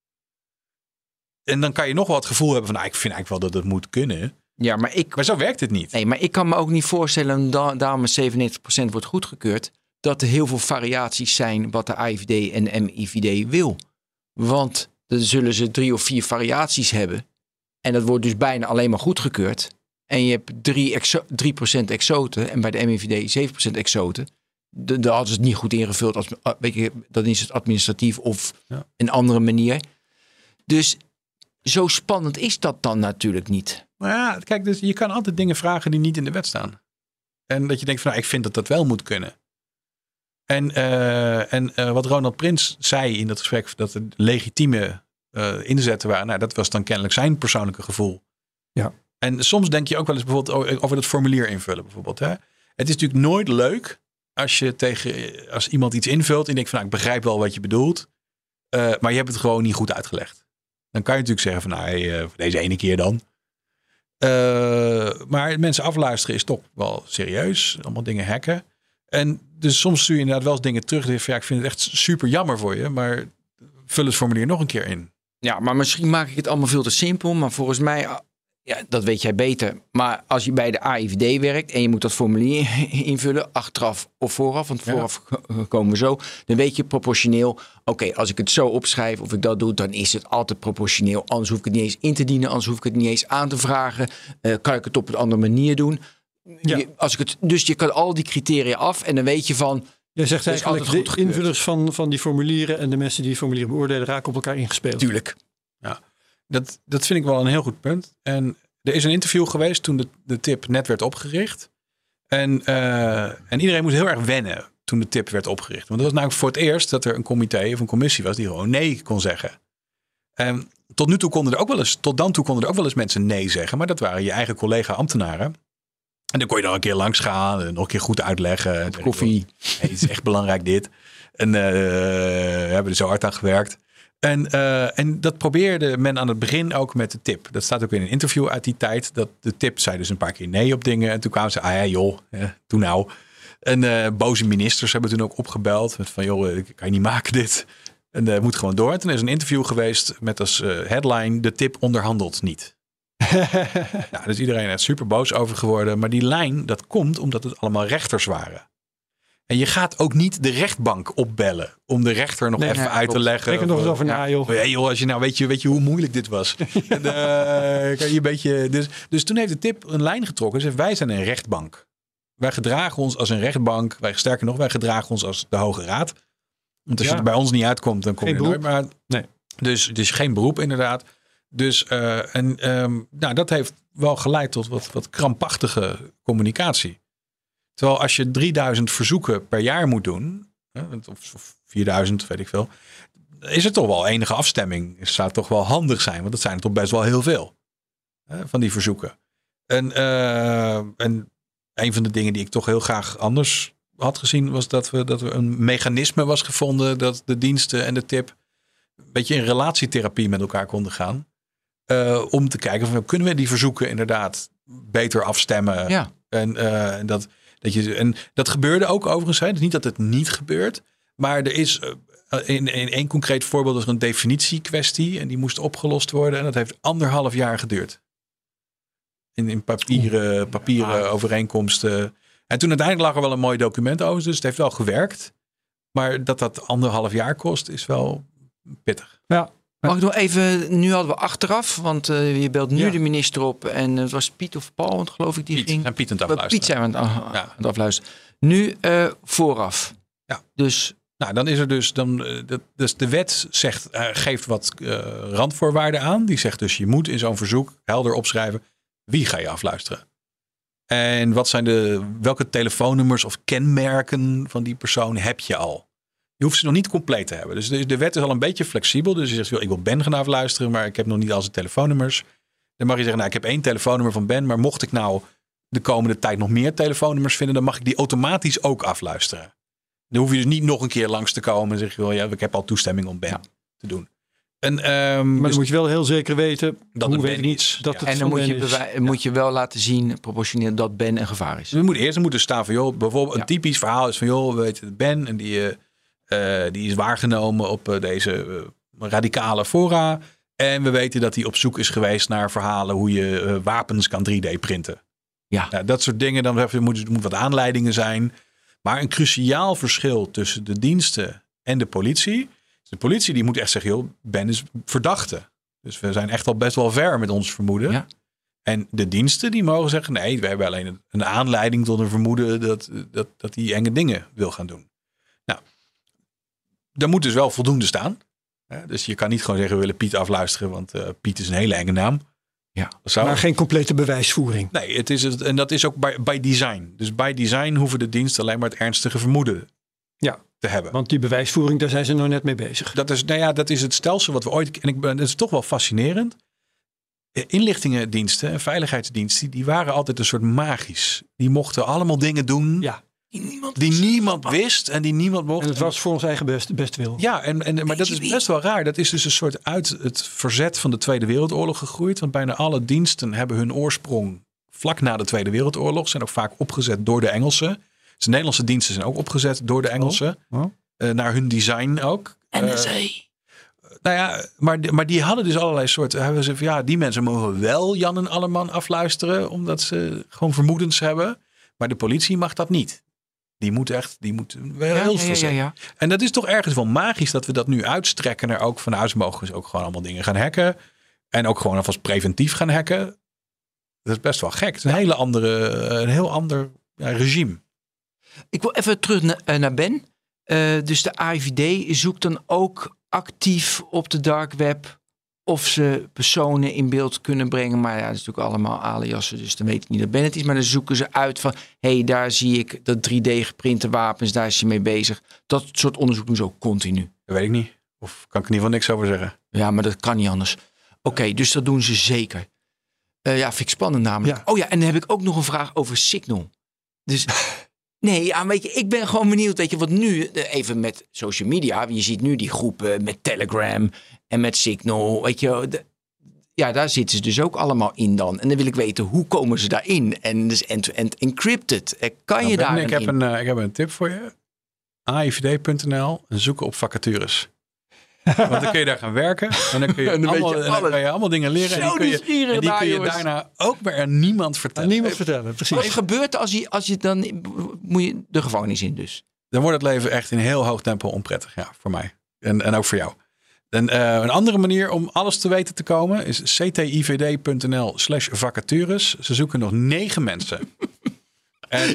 en dan kan je nog wel het gevoel hebben van, nou, ik vind eigenlijk wel dat het moet kunnen. Ja, maar zo werkt het niet. Nee, maar ik kan me ook niet voorstellen, daarom 97% wordt goedgekeurd, dat er heel veel variaties zijn wat de AIVD en MIVD wil. Want dan zullen ze 3 of 4 variaties hebben. En dat wordt dus bijna alleen maar goedgekeurd. En je hebt 3% exoten en bij de MIVD 7% exoten. Daar hadden ze het niet goed ingevuld. Dan is het administratief of een andere manier. Dus zo spannend is dat dan natuurlijk niet. Maar ja, kijk, dus je kan altijd dingen vragen die niet in de wet staan. En dat je denkt van, nou, ik vind dat dat wel moet kunnen. En wat Ronald Prins zei in dat gesprek, dat er legitieme inzetten waren. Nou, dat was dan kennelijk zijn persoonlijke gevoel. Ja. En soms denk je ook wel eens bijvoorbeeld over dat formulier invullen bijvoorbeeld. Hè? Het is natuurlijk nooit leuk als iemand iets invult en je denkt van, nou, ik begrijp wel wat je bedoelt. Maar je hebt het gewoon niet goed uitgelegd. Dan kan je natuurlijk zeggen van, nou, voor deze ene keer dan. Maar mensen afluisteren is toch wel serieus. Allemaal dingen hacken. En dus soms stuur je inderdaad wel eens dingen terug. Ik vind het echt super jammer voor je. Maar vul het formulier nog een keer in. Ja, maar misschien maak ik het allemaal veel te simpel. Maar volgens mij, ja, dat weet jij beter. Maar als je bij de AIVD werkt en je moet dat formulier invullen, achteraf of vooraf, want vooraf komen we zo, dan weet je proportioneel, oké, als ik het zo opschrijf of ik dat doe, dan is het altijd proportioneel. Anders hoef ik het niet eens in te dienen, anders hoef ik het niet eens aan te vragen. Kan ik het op een andere manier doen? Ja. Dus je kan al die criteria af en dan weet je van, jij zegt eigenlijk de invullers van die formulieren en de mensen die die formulieren beoordelen raken op elkaar ingespeeld. Tuurlijk. Ja, dat vind ik wel een heel goed punt. En er is een interview geweest toen de tip net werd opgericht. En iedereen moest heel erg wennen toen de tip werd opgericht. Want dat was namelijk voor het eerst dat er een comité of een commissie was die gewoon nee kon zeggen. Tot dan toe konden er ook wel eens mensen nee zeggen. Maar dat waren je eigen collega-ambtenaren. En dan kon je dan een keer langs gaan en nog een keer goed uitleggen. Koffie. Hey, het is echt belangrijk dit. En we hebben er zo hard aan gewerkt. En dat probeerde men aan het begin ook met de tip. Dat staat ook in een interview uit die tijd. Dat de tip zei dus een paar keer nee op dingen. En toen kwamen ze, doe nou. En boze ministers hebben toen ook opgebeld. Met van, joh, kan je niet maken dit. En moet gewoon door. Toen is een interview geweest met als headline, de tip onderhandelt niet. Nou, dus iedereen is super boos over geworden. Maar die lijn, dat komt omdat het allemaal rechters waren. En je gaat ook niet de rechtbank opbellen om de rechter nog even uit te leggen. Denk er nog eens over na, joh. Hey, joh, als je nou weet je hoe moeilijk dit was. En, kan je een beetje, dus toen heeft de tip een lijn getrokken. Ze zegt, wij zijn een rechtbank. Wij gedragen ons als een rechtbank. Sterker nog, wij gedragen ons als de Hoge Raad. Want als je er bij ons niet uitkomt, dan kom je nooit meer uit. Nee. Dus geen beroep inderdaad. Dus dat heeft wel geleid tot wat krampachtige communicatie. Terwijl als je 3000 verzoeken per jaar moet doen, of 4000, weet ik veel, is er toch wel enige afstemming. Het zou toch wel handig zijn, want dat zijn er toch best wel heel veel van die verzoeken. En een van de dingen die ik toch heel graag anders had gezien, was dat we een mechanisme was gevonden dat de diensten en de tip een beetje in relatietherapie met elkaar konden gaan. Om te kijken van, kunnen we die verzoeken inderdaad beter afstemmen. Ja. En dat gebeurde ook overigens. Het is niet dat het niet gebeurt. Maar er is in één concreet voorbeeld is een definitiekwestie. En die moest opgelost worden. En dat heeft 1,5 jaar geduurd. In papieren overeenkomsten. En toen uiteindelijk lag er wel een mooi document over. Dus het heeft wel gewerkt. Maar dat 1,5 jaar kost is wel pittig. Ja. Mag ik nog even, nu hadden we achteraf, want je belt nu de minister op en het was Piet of Paul, want geloof ik die Piet, ging. En Piet aan het afluisteren. Piet zijn we aan het afluisteren. Nu vooraf. Ja. Dus. Nou, dan is er dus de wet geeft wat randvoorwaarden aan. Die zegt dus je moet in zo'n verzoek helder opschrijven wie ga je afluisteren. En welke telefoonnummers of kenmerken van die persoon heb je al. Je hoeft ze nog niet compleet te hebben. Dus de wet is al een beetje flexibel. Dus je zegt, ik wil Ben gaan afluisteren, maar ik heb nog niet al zijn telefoonnummers. Dan mag je zeggen, ik heb 1 telefoonnummer van Ben. Maar mocht ik nou de komende tijd nog meer telefoonnummers vinden, dan mag ik die automatisch ook afluisteren. Dan hoef je dus niet nog een keer langs te komen en zeg je wel, ja, ik heb al toestemming om Ben te doen. En, maar dan moet je wel heel zeker weten dat hoe het weet Ben ik is. dat Ja. het En dan van moet Ben je, is. moet je wel laten zien, proportioneel, dat Ben een gevaar is. Dus er moet staan van, joh, bijvoorbeeld een typisch verhaal is van, joh, we weten Ben en die is waargenomen op deze radicale fora. En we weten dat hij op zoek is geweest naar verhalen hoe je wapens kan 3D printen. Ja. Nou, dat soort dingen, dan moet wat aanleidingen zijn. Maar een cruciaal verschil tussen de diensten en de politie. De politie die moet echt zeggen, joh, Ben is verdachte. Dus we zijn echt al best wel ver met ons vermoeden. Ja. En de diensten die mogen zeggen, nee, we hebben alleen een aanleiding tot een vermoeden dat hij enge dingen wil gaan doen. Nou, daar moet dus wel voldoende staan. Dus je kan niet gewoon zeggen, we willen Piet afluisteren, want Piet is een hele enge naam. Ja. Maar geen complete bewijsvoering. Nee, en dat is ook by design. Dus by design hoeven de diensten alleen maar het ernstige vermoeden te hebben. Want die bewijsvoering, daar zijn ze nou net mee bezig. Dat is het stelsel wat we ooit... En dat is toch wel fascinerend. Inlichtingendiensten en veiligheidsdiensten, die waren altijd een soort magisch. Die mochten allemaal dingen doen die niemand wist en die niemand mocht. En het was voor ons eigen bestwil. Ja, maar dat is best wel raar. Dat is dus een soort uit het verzet van de Tweede Wereldoorlog gegroeid. Want bijna alle diensten hebben hun oorsprong vlak na de Tweede Wereldoorlog. Zijn ook vaak opgezet door de Engelsen. Dus de Nederlandse diensten zijn ook opgezet door de Engelsen. Naar hun design ook. NSA. Nou ja, maar die hadden dus allerlei soorten. Die mensen mogen wel Jan en Alleman afluisteren. Omdat ze gewoon vermoedens hebben. Maar de politie mag dat niet. Die moet wel heel veel zijn. Ja. En dat is toch ergens wel magisch dat we dat nu uitstrekken naar ook van ze mogen ook gewoon allemaal dingen gaan hacken. En ook gewoon alvast preventief gaan hacken. Dat is best wel gek. Het is een heel ander regime. Ik wil even terug naar Ben. Dus de AIVD zoekt dan ook actief op de dark web of ze personen in beeld kunnen brengen. Maar ja, dat is natuurlijk allemaal aliasen, dus dan weet ik niet dat Ben het is. Maar dan zoeken ze uit van, daar zie ik dat 3D geprinte wapens, daar is je mee bezig. Dat soort onderzoek doen ze ook continu. Dat weet ik niet. Of kan ik in ieder geval niks over zeggen. Ja, maar dat kan niet anders. Oké, dus dat doen ze zeker. Vind ik spannend namelijk. Ja. Oh ja, en dan heb ik ook nog een vraag over Signal. Dus... Nee, weet je, ik ben gewoon benieuwd, weet je, wat nu, even met social media, je ziet nu die groepen met Telegram en met Signal, weet je, daar zitten ze dus ook allemaal in dan. En dan wil ik weten, hoe komen ze daarin? En dus end-to-end encrypted. Kan je daar ik heb een tip voor je. AIVD.nl en zoeken op vacatures. Want dan kun je daar gaan werken. En dan kun je, allemaal dingen leren. En die kun je daarna ook weer aan niemand vertellen. Niemand vertellen, precies. Wat gebeurt als je dan... Moet je de gevangenis in dus? Dan wordt het leven echt in heel hoog tempo onprettig. Ja, voor mij. En ook voor jou. En een andere manier om alles te weten te komen is ctivd.nl/vacatures. Ze zoeken nog 9 mensen. En,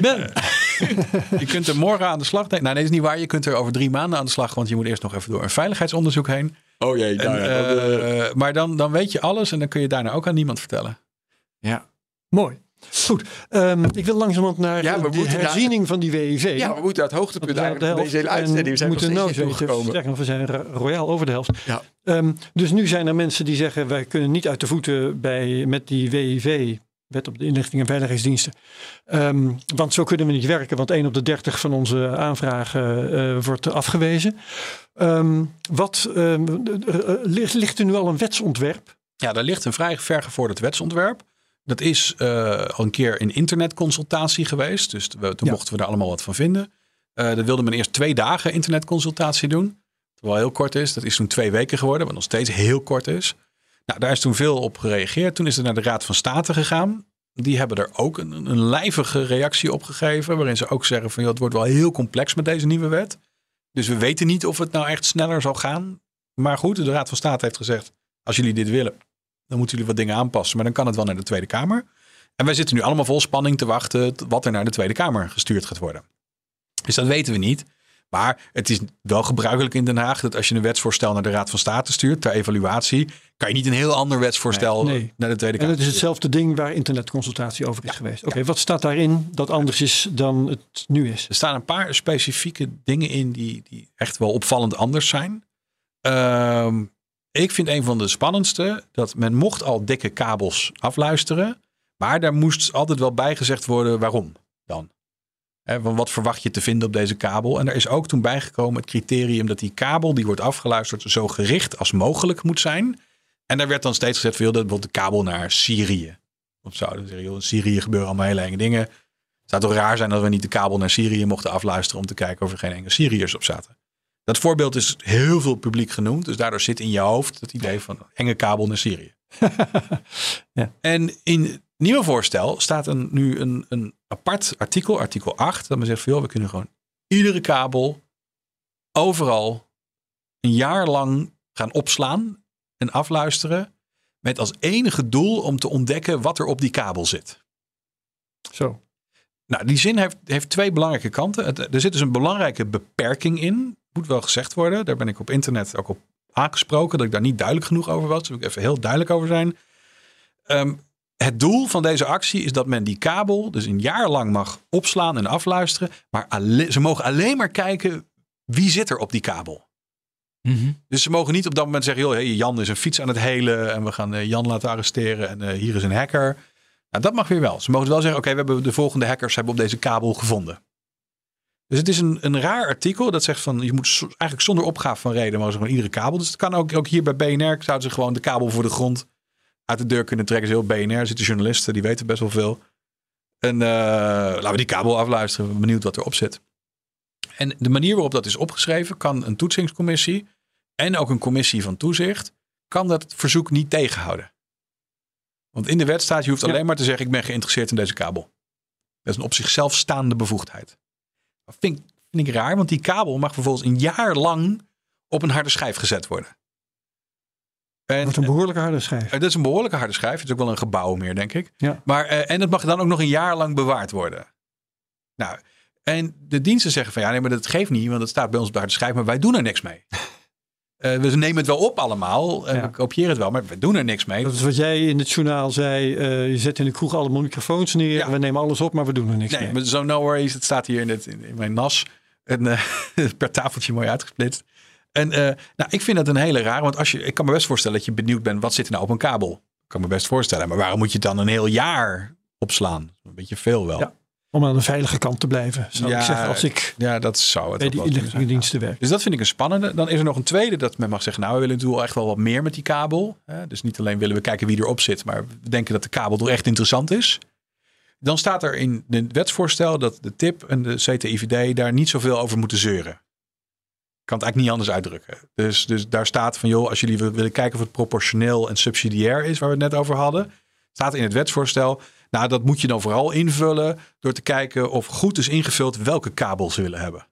je kunt er morgen aan de slag. Nee, dat is niet waar. Je kunt er over 3 maanden aan de slag. Want je moet eerst nog even door een veiligheidsonderzoek heen. Oh jee. Maar dan weet je alles. En dan kun je daarna ook aan niemand vertellen. Ja. Mooi. Goed. Ik wil langzamerhand naar de herziening van die WIV. Ja, we moeten het hoogtepunt eigenlijk van deze hele uitzending. We zijn moeten nou weten. We zijn royaal over de helft. Ja. Dus nu zijn er mensen die zeggen, wij kunnen niet uit de voeten met die WIV... Wet op de inlichting en veiligheidsdiensten. Want zo kunnen we niet werken. Want 1 op de 30 van onze aanvragen wordt afgewezen. Ligt er nu al een wetsontwerp? Ja, daar ligt een vrij vergevorderd wetsontwerp. Dat is al een keer in internetconsultatie geweest. Dus toen mochten we daar allemaal wat van vinden. Dat wilde men eerst 2 dagen internetconsultatie doen. Terwijl heel kort is. Dat is toen 2 weken geworden. Wat nog steeds heel kort is. Nou, daar is toen veel op gereageerd. Toen is het naar de Raad van State gegaan. Die hebben er ook een lijvige reactie op gegeven. Waarin ze ook zeggen van, het wordt wel heel complex met deze nieuwe wet. Dus we weten niet of het nou echt sneller zal gaan. Maar goed, de Raad van State heeft gezegd, als jullie dit willen, dan moeten jullie wat dingen aanpassen. Maar dan kan het wel naar de Tweede Kamer. En wij zitten nu allemaal vol spanning te wachten wat er naar de Tweede Kamer gestuurd gaat worden. Dus dat weten we niet. Maar het is wel gebruikelijk in Den Haag dat als je een wetsvoorstel naar de Raad van State stuurt ter evaluatie, kan je niet een heel ander wetsvoorstel naar de Tweede Kamer. En het is hetzelfde ding waar internetconsultatie over is geweest. Oké, wat staat daarin dat anders is dan het nu is? Er staan een paar specifieke dingen in die echt wel opvallend anders zijn. Ik vind een van de spannendste dat men mocht al dikke kabels afluisteren. Maar daar moest altijd wel bijgezegd worden waarom dan. Want wat verwacht je te vinden op deze kabel? En er is ook toen bijgekomen het criterium dat die kabel die wordt afgeluisterd zo gericht als mogelijk moet zijn. En daar werd dan steeds gezegd van, dat bijvoorbeeld de kabel naar Syrië. Of zo. Dan zeggen, in Syrië gebeuren allemaal hele enge dingen. Het zou toch raar zijn dat we niet de kabel naar Syrië mochten afluisteren om te kijken of er geen enge Syriërs op zaten. Dat voorbeeld is heel veel publiek genoemd. Dus daardoor zit in je hoofd het idee van enge kabel naar Syrië. Ja. En in het nieuwe voorstel staat nu een apart artikel 8. Dat men zegt van, we kunnen gewoon iedere kabel overal een jaar lang gaan opslaan en afluisteren. Met als enige doel om te ontdekken wat er op die kabel zit. Zo. Nou, die zin heeft twee belangrijke kanten. Er zit dus een belangrijke beperking in. Moet wel gezegd worden. Daar ben ik op internet ook op aangesproken. Dat ik daar niet duidelijk genoeg over was. Daar wil ik even heel duidelijk over zijn. Het doel van deze actie is dat men die kabel dus een jaar lang mag opslaan en afluisteren. Maar ze mogen alleen maar kijken wie zit er op die kabel. Mm-hmm. Dus ze mogen niet op dat moment zeggen, hey, Jan is een fiets aan het helen en we gaan Jan laten arresteren en hier is een hacker. Nou, dat mag weer wel. Ze mogen wel zeggen, oké, we hebben de volgende hackers hebben op deze kabel gevonden. Dus het is een raar artikel dat zegt van, je moet eigenlijk zonder opgave van reden mogen ze gewoon iedere kabel. Dus het kan ook hier bij BNR zouden ze gewoon de kabel voor de grond uit de deur kunnen trekken. Dus heel BNR zitten journalisten, die weten best wel veel. En laten we die kabel afluisteren. Ik ben benieuwd wat erop zit. En de manier waarop dat is opgeschreven, kan een toetsingscommissie en ook een commissie van toezicht, kan dat verzoek niet tegenhouden. Want in de wet staat, je hoeft alleen maar te zeggen, ik ben geïnteresseerd in deze kabel. Dat is een op zichzelf staande bevoegdheid. Dat vind ik raar, want die kabel mag vervolgens een jaar lang op een harde schijf gezet worden. Wat een behoorlijke harde schijf. Dat is een behoorlijke harde schijf. Het is ook wel een gebouw meer, denk ik. Ja. Maar, en het mag dan ook nog een jaar lang bewaard worden. Nou, en de diensten zeggen van, nee, maar dat geeft niet, want het staat bij ons op de harde schijf, maar wij doen er niks mee. We nemen het wel op allemaal. We kopiëren het wel, maar we doen er niks mee. Dat is wat jij in het journaal zei. Je zet in de kroeg allemaal microfoons neer. Ja. We nemen alles op, maar we doen er niks mee. Maar zo no worries. Het staat hier in mijn nas. En, per tafeltje mooi uitgesplitst. En ik vind dat een hele raar. Want ik kan me best voorstellen dat je benieuwd bent. Wat zit er nou op een kabel? Ik kan me best voorstellen. Maar waarom moet je het dan een heel jaar opslaan? Een beetje veel wel. Ja. Om aan de veilige kant te blijven, zou ik zeggen. Als ik dat zou het bij die inlichtingendiensten werk. Dus dat vind ik een spannende. Dan is er nog een tweede dat men mag zeggen, we willen natuurlijk echt wel wat meer met die kabel. Dus niet alleen willen we kijken wie erop zit, maar we denken dat de kabel toch echt interessant is. Dan staat er in het wetsvoorstel dat de TIP en de CTIVD daar niet zoveel over moeten zeuren. Ik kan het eigenlijk niet anders uitdrukken. Dus daar staat van, als jullie willen kijken of het proportioneel en subsidiair is, waar we het net over hadden, staat in het wetsvoorstel, dat moet je dan vooral invullen door te kijken of goed is ingevuld welke kabel ze willen hebben.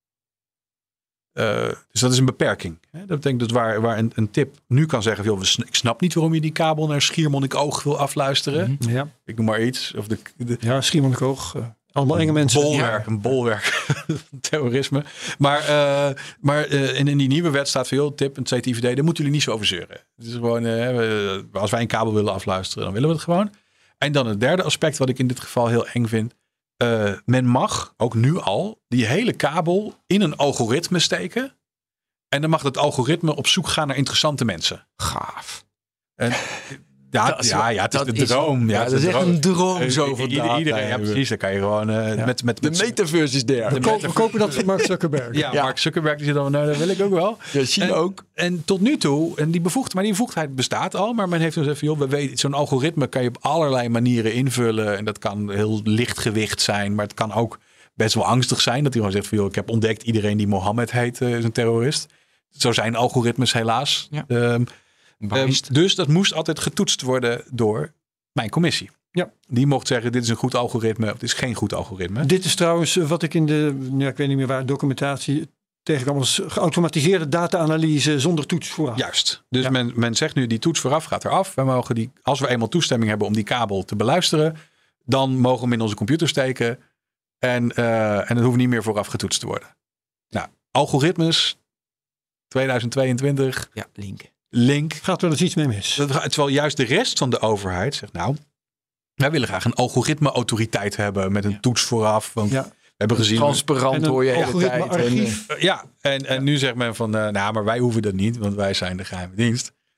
Dus dat is een beperking. Dat betekent dat waar een tip nu kan zeggen, ik snap niet waarom je die kabel naar Schiermonnikoog wil afluisteren. Mm-hmm. Ja. Ik noem maar iets. Of Schiermonnikoog. Allemaal enge mensen. Een bolwerk terrorisme. Maar in die nieuwe wet staat van, tip en CTIVD, daar moeten jullie niet zo over zeuren. Het is gewoon, als wij een kabel willen afluisteren, dan willen we het gewoon. En dan het derde aspect wat ik in dit geval heel eng vind. Men mag, ook nu al, die hele kabel in een algoritme steken. En dan mag dat algoritme op zoek gaan naar interessante mensen. Gaaf. En, het is de droom. Dat is echt een droom zo van iedereen. Ja, precies. Dan kan je gewoon met de metaverse is daar. We kopen dat van Mark Zuckerberg. Ja, Mark Zuckerberg die zit dan, dat wil ik ook wel. Ja, China ook. En tot nu toe, en die bevoegdheid bestaat al, maar men heeft dus even, we weten, zo'n algoritme kan je op allerlei manieren invullen. En dat kan heel lichtgewicht zijn, maar het kan ook best wel angstig zijn. Dat hij gewoon zegt van, ik heb ontdekt, iedereen die Mohammed heet is een terrorist. Zo zijn algoritmes helaas. Ja. Dus dat moest altijd getoetst worden door mijn commissie. Ja. Die mocht zeggen, dit is een goed algoritme of dit is geen goed algoritme. Dit is trouwens wat ik in ik weet niet meer waar, documentatie tegenkwam als geautomatiseerde data-analyse zonder toets vooraf. Juist. Dus men zegt nu, die toets vooraf gaat eraf. We mogen als we eenmaal toestemming hebben om die kabel te beluisteren, dan mogen we hem in onze computer steken en het hoeft niet meer vooraf getoetst te worden. Nou, algoritmes 2022. Ja, link. Gaat er dus iets mee mis? Terwijl juist de rest van de overheid zegt, wij willen graag een algoritme-autoriteit hebben met een toets vooraf. Want we hebben gezien. Transparant hoor je algoritme-archief. En nu zegt men van, maar wij hoeven dat niet, want wij zijn de geheime dienst.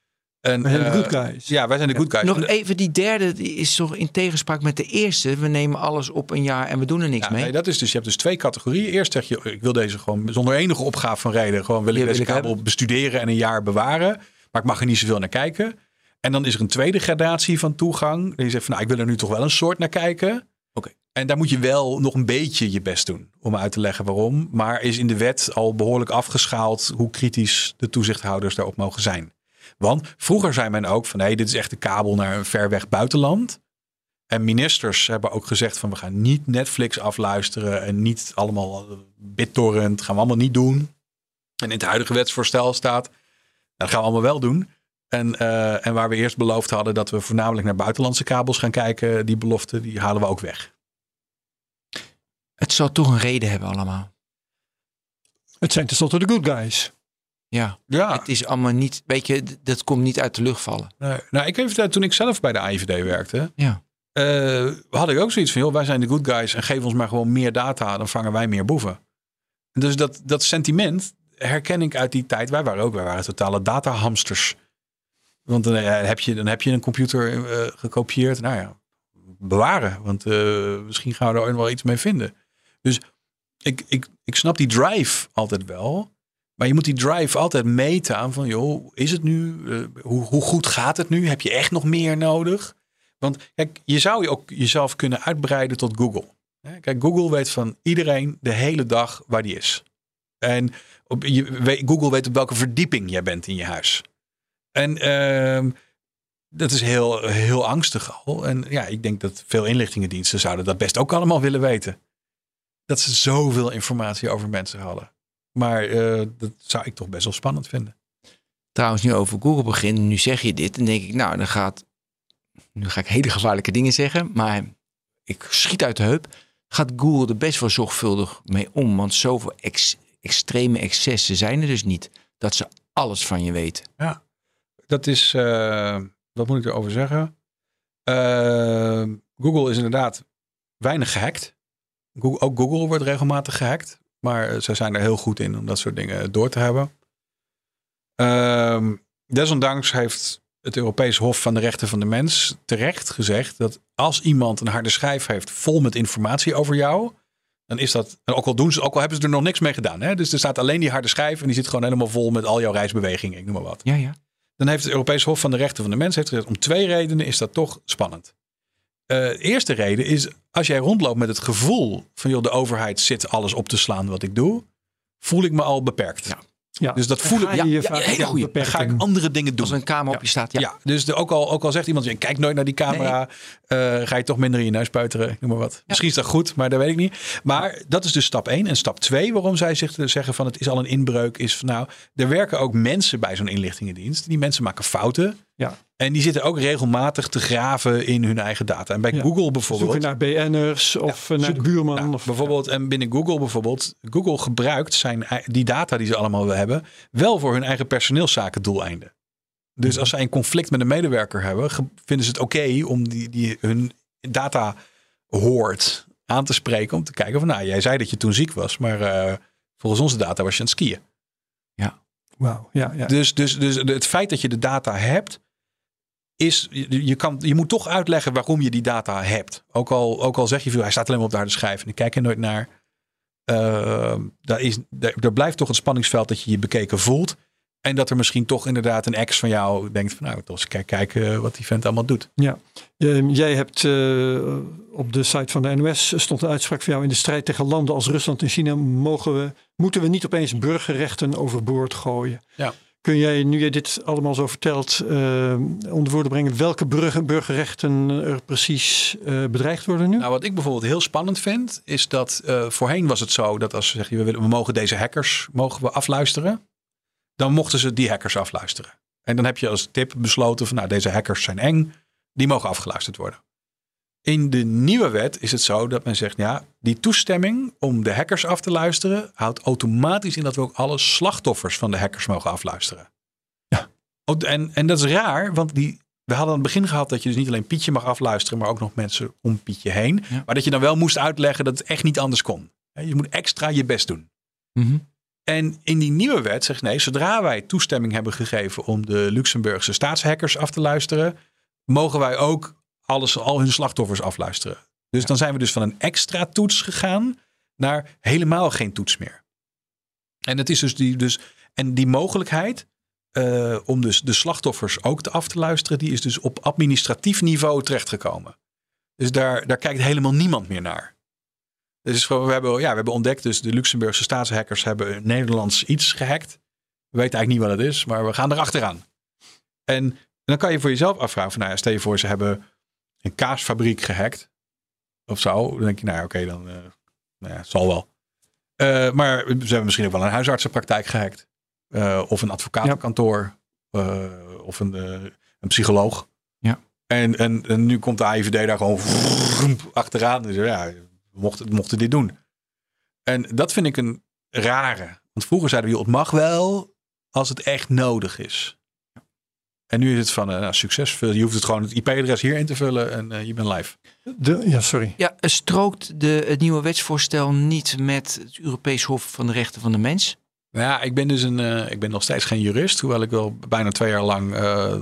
En, Wij zijn de good guys. Ja, wij zijn de good guys. Nog even, die derde die is toch in tegenspraak met de eerste. We nemen alles op een jaar en we doen er niks mee. Nee, dat is dus, je hebt dus 2 categorieën. Eerst zeg je, ik wil deze gewoon zonder enige opgave van reden. Gewoon wil ik deze kabel bestuderen en een jaar bewaren. Maar ik mag er niet zoveel naar kijken. En dan is er een tweede gradatie van toegang. Je zegt van, ik wil er nu toch wel een soort naar kijken. Okay. En daar moet je wel nog een beetje je best doen om uit te leggen waarom. Maar is in de wet al behoorlijk afgeschaald hoe kritisch de toezichthouders daarop mogen zijn. Want vroeger zei men ook van, dit is echt de kabel naar een ver weg buitenland. En ministers hebben ook gezegd van, we gaan niet Netflix afluisteren en niet allemaal BitTorrent. Gaan we allemaal niet doen. En in het huidige wetsvoorstel staat, dat gaan we allemaal wel doen. En waar we eerst beloofd hadden dat we voornamelijk naar buitenlandse kabels gaan kijken, die belofte, die halen we ook weg. Het zal toch een reden hebben allemaal. Het zijn tenslotte de good guys. Ja, Ja. Het is allemaal niet, weet je, dat komt niet uit de lucht vallen. Nee. Nou, ik weet toen ik zelf bij de AIVD werkte, Ja. had ik ook zoiets van, wij zijn de good guys en geef ons maar gewoon meer data, dan vangen wij meer boeven. Dus dat sentiment herken ik uit die tijd. Wij waren totale datahamsters. Want dan heb je een computer gekopieerd. Nou ja, bewaren. Want misschien gaan we er ooit wel iets mee vinden. Dus ik snap die drive altijd wel. Maar je moet die drive altijd meten aan van, joh, is het nu? Hoe goed gaat het nu? Heb je echt nog meer nodig? Want kijk, je zou je ook jezelf kunnen uitbreiden tot Google. Kijk, Google weet van iedereen de hele dag waar die is. En Google weet op welke verdieping jij bent in je huis. En dat is heel, heel angstig al. En ja, ik denk dat veel inlichtingendiensten zouden dat best ook allemaal willen weten. Dat ze zoveel informatie over mensen hadden. Maar dat zou ik toch best wel spannend vinden. Trouwens, nu over Google beginnen, nu zeg je dit. Dan denk ik, nou, nu ga ik hele gevaarlijke dingen zeggen. Maar ik schiet uit de heup. Gaat Google er best wel zorgvuldig mee om? Want zoveel extreme excessen zijn er dus niet. Dat ze alles van je weten. Ja, dat is, wat moet ik erover zeggen? Google is inderdaad weinig gehackt. Ook Google wordt regelmatig gehackt. Maar ze zijn er heel goed in om dat soort dingen door te hebben. Desondanks heeft het Europees Hof van de Rechten van de Mens terecht gezegd dat als iemand een harde schijf heeft vol met informatie over jou, dan is dat, ook al hebben ze er nog niks mee gedaan. Hè? Dus er staat alleen die harde schijf en die zit gewoon helemaal vol met al jouw reisbewegingen, ik noem maar wat. Ja. Dan heeft het Europees Hof van de Rechten van de Mens gezegd, om 2 redenen is dat toch spannend. De eerste reden is, als jij rondloopt met het gevoel van, joh, de overheid zit alles op te slaan wat ik doe, voel ik me al beperkt. Ja. Dus dat voel ik. Hele goede. Dan ga ik andere dingen doen. Als er een camera op je staat. Ja, dus ook al zegt iemand, kijk nooit naar die camera, ga je toch minder in je neus buiteren, ik noem maar wat. Ja. Misschien is dat goed, maar dat weet ik niet. Maar dat is dus stap 1. En stap 2, waarom zij zeggen van het is al een inbreuk, is van nou, er werken ook mensen bij zo'n inlichtingendienst. Die mensen maken fouten. Ja. En die zitten ook regelmatig te graven in hun eigen data. En bij Google bijvoorbeeld. Zoeken naar BN'ers of naar de buurman. Nou, of bijvoorbeeld, en binnen Google bijvoorbeeld. Google gebruikt die data die ze allemaal hebben wel voor hun eigen personeelszakendoeleinden. Dus als zij een conflict met een medewerker hebben, vinden ze het oké om hun data hoort aan te spreken. Om te kijken van, nou, jij zei dat je toen ziek was, maar volgens onze data was je aan het skiën. Ja. Wauw. Ja. Dus het feit dat je de data hebt, is, je moet toch uitleggen waarom je die data hebt. Ook al zeg je veel, hij staat alleen maar op de harde schijf en ik kijk er nooit naar. Er blijft toch het spanningsveld dat je je bekeken voelt. En dat er misschien toch inderdaad een ex van jou denkt van, nou, toch eens kijken wat die vent allemaal doet. Ja, jij hebt op de site van de NOS stond een uitspraak van jou: in de strijd tegen landen als Rusland en China moeten we niet opeens burgerrechten overboord gooien. Ja. Kun jij, nu jij dit allemaal zo vertelt, onder woorden brengen welke burgerrechten er precies bedreigd worden nu? Nou, wat ik bijvoorbeeld heel spannend vind, is dat voorheen was het zo dat als ze zeggen, we mogen deze hackers afluisteren, dan mochten ze die hackers afluisteren. En dan heb je als tip besloten van, nou, deze hackers zijn eng, die mogen afgeluisterd worden. In de nieuwe wet is het zo dat men zegt, ja, die toestemming om de hackers af te luisteren houdt automatisch in dat we ook alle slachtoffers van de hackers mogen afluisteren. Ja. En dat is raar, want we hadden aan het begin gehad dat je dus niet alleen Pietje mag afluisteren, maar ook nog mensen om Pietje heen. Ja. Maar dat je dan wel moest uitleggen dat het echt niet anders kon. Je moet extra je best doen. Mm-hmm. En in die nieuwe wet zegt nee, zodra wij toestemming hebben gegeven om de Luxemburgse staatshackers af te luisteren, mogen wij ook al hun slachtoffers afluisteren. Dus dan zijn we dus van een extra toets gegaan naar helemaal geen toets meer. En het is dus die mogelijkheid om dus de slachtoffers ook af te luisteren, die is dus op administratief niveau terechtgekomen. Dus daar kijkt helemaal niemand meer naar. Dus we hebben ontdekt, dus de Luxemburgse staatshackers hebben Nederlands iets gehackt. We weten eigenlijk niet wat het is, maar we gaan erachteraan. En dan kan je voor jezelf afvragen van, stel je voor ze hebben een kaasfabriek gehackt of zo. Dan denk je, het zal wel. Maar ze hebben misschien ook wel een huisartsenpraktijk gehackt. Of een advocatenkantoor. Of een psycholoog. Ja. En nu komt de AIVD daar gewoon achteraan. Dus we mochten dit doen. En dat vind ik een rare. Want vroeger zeiden we, het mag wel als het echt nodig is. En nu is het van succes. Je hoeft het gewoon het IP-adres hier in te vullen en je bent live. Sorry. Ja, strookt het nieuwe wetsvoorstel niet met het Europees Hof van de Rechten van de Mens? Ja, ik ben nog steeds geen jurist, hoewel ik wel bijna 2 jaar lang.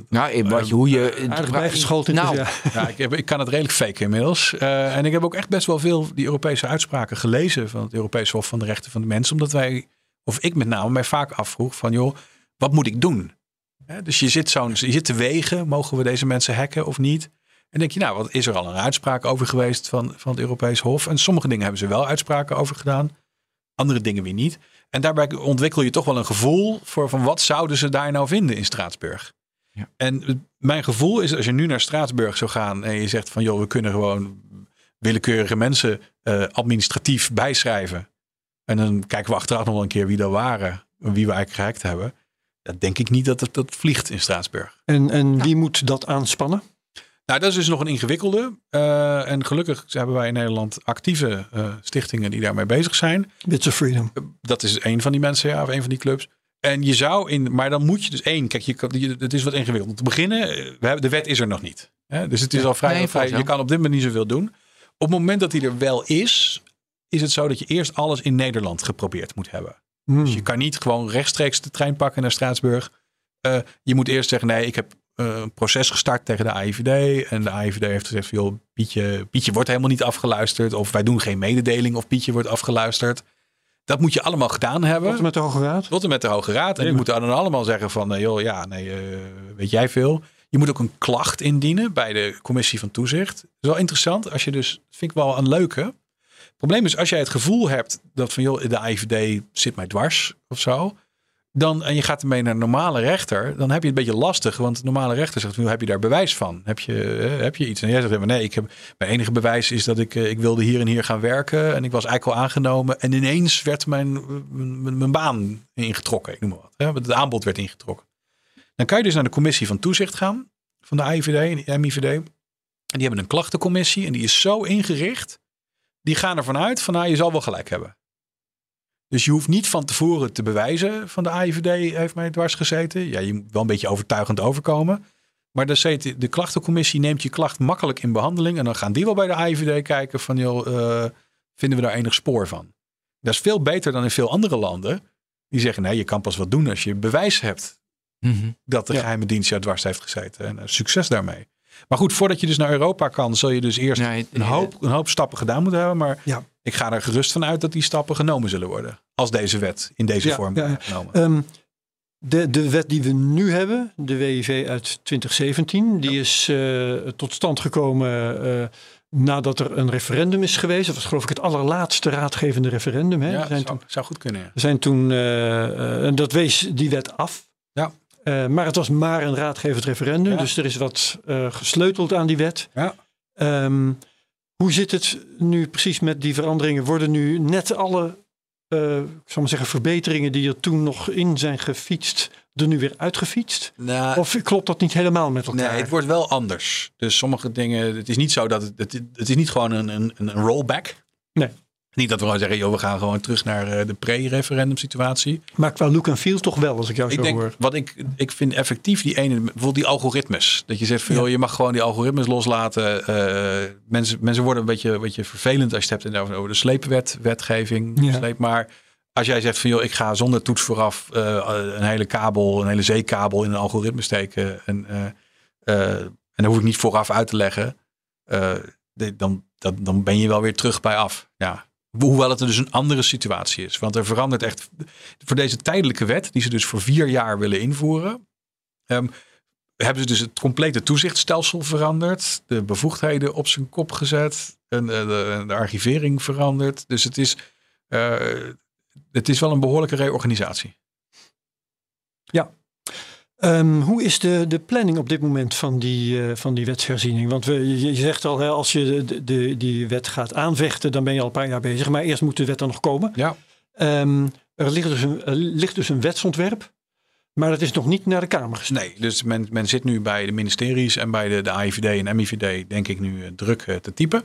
Aardig bijgeschoold. Ik kan het redelijk faken inmiddels. En ik heb ook echt best wel veel die Europese uitspraken gelezen van het Europees Hof van de Rechten van de Mens, omdat ik met name mij vaak afvroeg van wat moet ik doen? Dus je zit te wegen, mogen we deze mensen hacken of niet? En denk je, wat is er al een uitspraak over geweest van het Europees Hof? En sommige dingen hebben ze wel uitspraken over gedaan, andere dingen weer niet. En daarbij ontwikkel je toch wel een gevoel voor van wat zouden ze daar nou vinden in Straatsburg. Ja. En mijn gevoel is, als je nu naar Straatsburg zou gaan en je zegt van we kunnen gewoon willekeurige mensen administratief bijschrijven. En dan kijken we achteraf nog wel een keer wie dat waren en wie we eigenlijk gehackt hebben. Dan denk ik niet dat dat vliegt in Straatsburg. En wie moet dat aanspannen? Nou, dat is dus nog een ingewikkelde. En gelukkig hebben wij in Nederland actieve stichtingen die daarmee bezig zijn. Bits of Freedom. Dat is een van die mensen, of een van die clubs. En je zou maar dan moet je dus het is wat ingewikkeld. Om te beginnen, de wet is er nog niet. Dus het is al vrij. Je kan op dit moment niet zoveel doen. Op het moment dat die er wel is het zo dat je eerst alles in Nederland geprobeerd moet hebben. Dus je kan niet gewoon rechtstreeks de trein pakken naar Straatsburg. Je moet eerst zeggen, nee, ik heb een proces gestart tegen de AIVD. En de AIVD heeft gezegd van, Pietje wordt helemaal niet afgeluisterd. Of wij doen geen mededeling of Pietje wordt afgeluisterd. Dat moet je allemaal gedaan hebben. Tot en met de Hoge Raad? Tot en met de Hoge Raad. En die moeten dan allemaal zeggen van, weet jij veel. Je moet ook een klacht indienen bij de commissie van toezicht. Dat is wel interessant. Als je dus, vind ik wel een leuke. Het probleem is, als jij het gevoel hebt dat van, de AIVD zit mij dwars of zo. En je gaat ermee naar een normale rechter, dan heb je het een beetje lastig. Want de normale rechter zegt, heb je daar bewijs van? Heb je iets? En jij zegt, nee, mijn enige bewijs is dat ik wilde hier en hier gaan werken. En ik was eigenlijk al aangenomen. En ineens werd mijn baan ingetrokken. Ik noem maar wat. Het aanbod werd ingetrokken. Dan kan je dus naar de commissie van toezicht gaan. Van de AIVD en de MIVD. En die hebben een klachtencommissie. En die is zo ingericht. Die gaan ervan uit van, je zal wel gelijk hebben. Dus je hoeft niet van tevoren te bewijzen van de AIVD heeft mij dwars gezeten. Ja, je moet wel een beetje overtuigend overkomen. Maar de klachtencommissie neemt je klacht makkelijk in behandeling. En dan gaan die wel bij de AIVD kijken van, vinden we daar enig spoor van? Dat is veel beter dan in veel andere landen. Die zeggen, nee, je kan pas wat doen als je bewijs hebt dat de geheime dienst jou dwars heeft gezeten. En succes daarmee. Maar goed, voordat je dus naar Europa kan, zul je dus eerst een hoop stappen gedaan moeten hebben. Maar ik ga er gerust van uit dat die stappen genomen zullen worden. Als deze wet in deze vorm wordt genomen. De wet die we nu hebben, de WIV uit 2017, die is tot stand gekomen nadat er een referendum is geweest. Dat was geloof ik het allerlaatste raadgevende referendum. Hè? Ja, zou goed kunnen. Ja. We zijn toen, en dat wees die wet af. Ja. Maar het was maar een raadgevend referendum. Ja. Dus er is wat gesleuteld aan die wet. Ja. Hoe zit het nu precies met die veranderingen? Worden nu net alle ik zal maar zeggen, verbeteringen die er toen nog in zijn gefietst, er nu weer uitgefietst? Nou, of klopt dat niet helemaal met elkaar? Nee, het wordt wel anders. Dus sommige dingen, het is niet zo dat het is niet gewoon een rollback. Nee. Niet dat we gewoon zeggen, we gaan gewoon terug naar de pre-referendum situatie. Maar qua look en feel toch wel, als ik jou zo hoor. Wat ik vind effectief bijvoorbeeld die algoritmes. Dat je zegt van, je mag gewoon die algoritmes loslaten. Mensen worden een beetje vervelend als je het hebt over de sleepwetgeving. Ja. Maar als jij zegt van joh, ik ga zonder toets vooraf een hele kabel, een hele zeekabel in een algoritme steken. En dan hoef ik niet vooraf uit te leggen. Dan ben je wel weer terug bij af. Ja. Hoewel het dus een andere situatie is. Want er verandert echt voor deze tijdelijke wet, die ze dus voor 4 jaar willen invoeren. Hebben ze dus het complete toezichtstelsel veranderd. De bevoegdheden op zijn kop gezet. En de archivering veranderd. Dus het is wel een behoorlijke reorganisatie. Ja. Hoe is de planning op dit moment van die wetsherziening? Want je zegt al, als je die wet gaat aanvechten, dan ben je al een paar jaar bezig. Maar eerst moet de wet dan nog komen. Ja. Er ligt dus een wetsontwerp. Maar dat is nog niet naar de Kamer gestuurd. Nee, dus men zit nu bij de ministeries en bij de AIVD en MIVD, denk ik nu, druk te typen.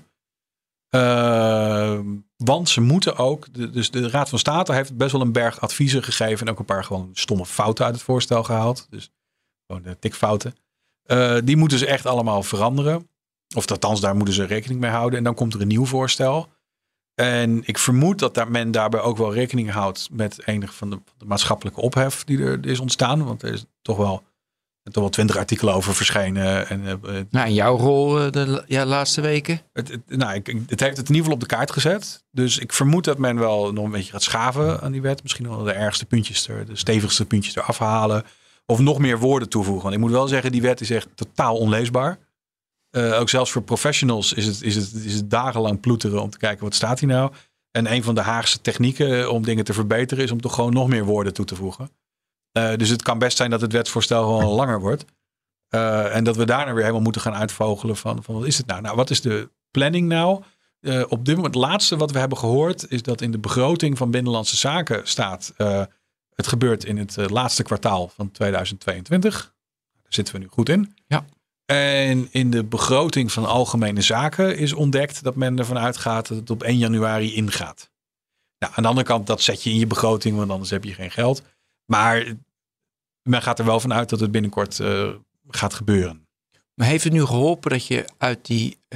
Want ze moeten ook, dus de Raad van State heeft best wel een berg adviezen gegeven en ook een paar gewoon stomme fouten uit het voorstel gehaald. Dus gewoon de tikfouten. Die moeten ze echt allemaal veranderen. Of althans, daar moeten ze rekening mee houden. En dan komt er een nieuw voorstel. En ik vermoed dat men daarbij ook wel rekening houdt met enig van de maatschappelijke ophef die er is ontstaan. Want er is toch wel 20 artikelen over verschenen. In jouw rol de laatste weken? Het heeft het in ieder geval op de kaart gezet. Dus ik vermoed dat men wel nog een beetje gaat schaven aan die wet. Misschien wel de ergste puntjes, de stevigste puntjes eraf halen. Of nog meer woorden toevoegen. Want ik moet wel zeggen, die wet is echt totaal onleesbaar. Ook zelfs voor professionals is het dagenlang ploeteren om te kijken wat staat hier nou. En een van de Haagse technieken om dingen te verbeteren is om toch gewoon nog meer woorden toe te voegen. Dus het kan best zijn dat het wetsvoorstel gewoon langer wordt. En dat we daarna weer helemaal moeten gaan uitvogelen van wat is het nou? Nou, wat is de planning nou? Op dit moment, het laatste wat we hebben gehoord is dat in de begroting van Binnenlandse Zaken staat. Het gebeurt in het laatste kwartaal van 2022. Daar zitten we nu goed in. Ja. En in de begroting van Algemene Zaken is ontdekt dat men ervan uitgaat dat het op 1 januari ingaat. Nou, aan de andere kant, dat zet je in je begroting, want anders heb je geen geld. Maar men gaat er wel van uit dat het binnenkort gaat gebeuren. Maar heeft het nu geholpen dat je uit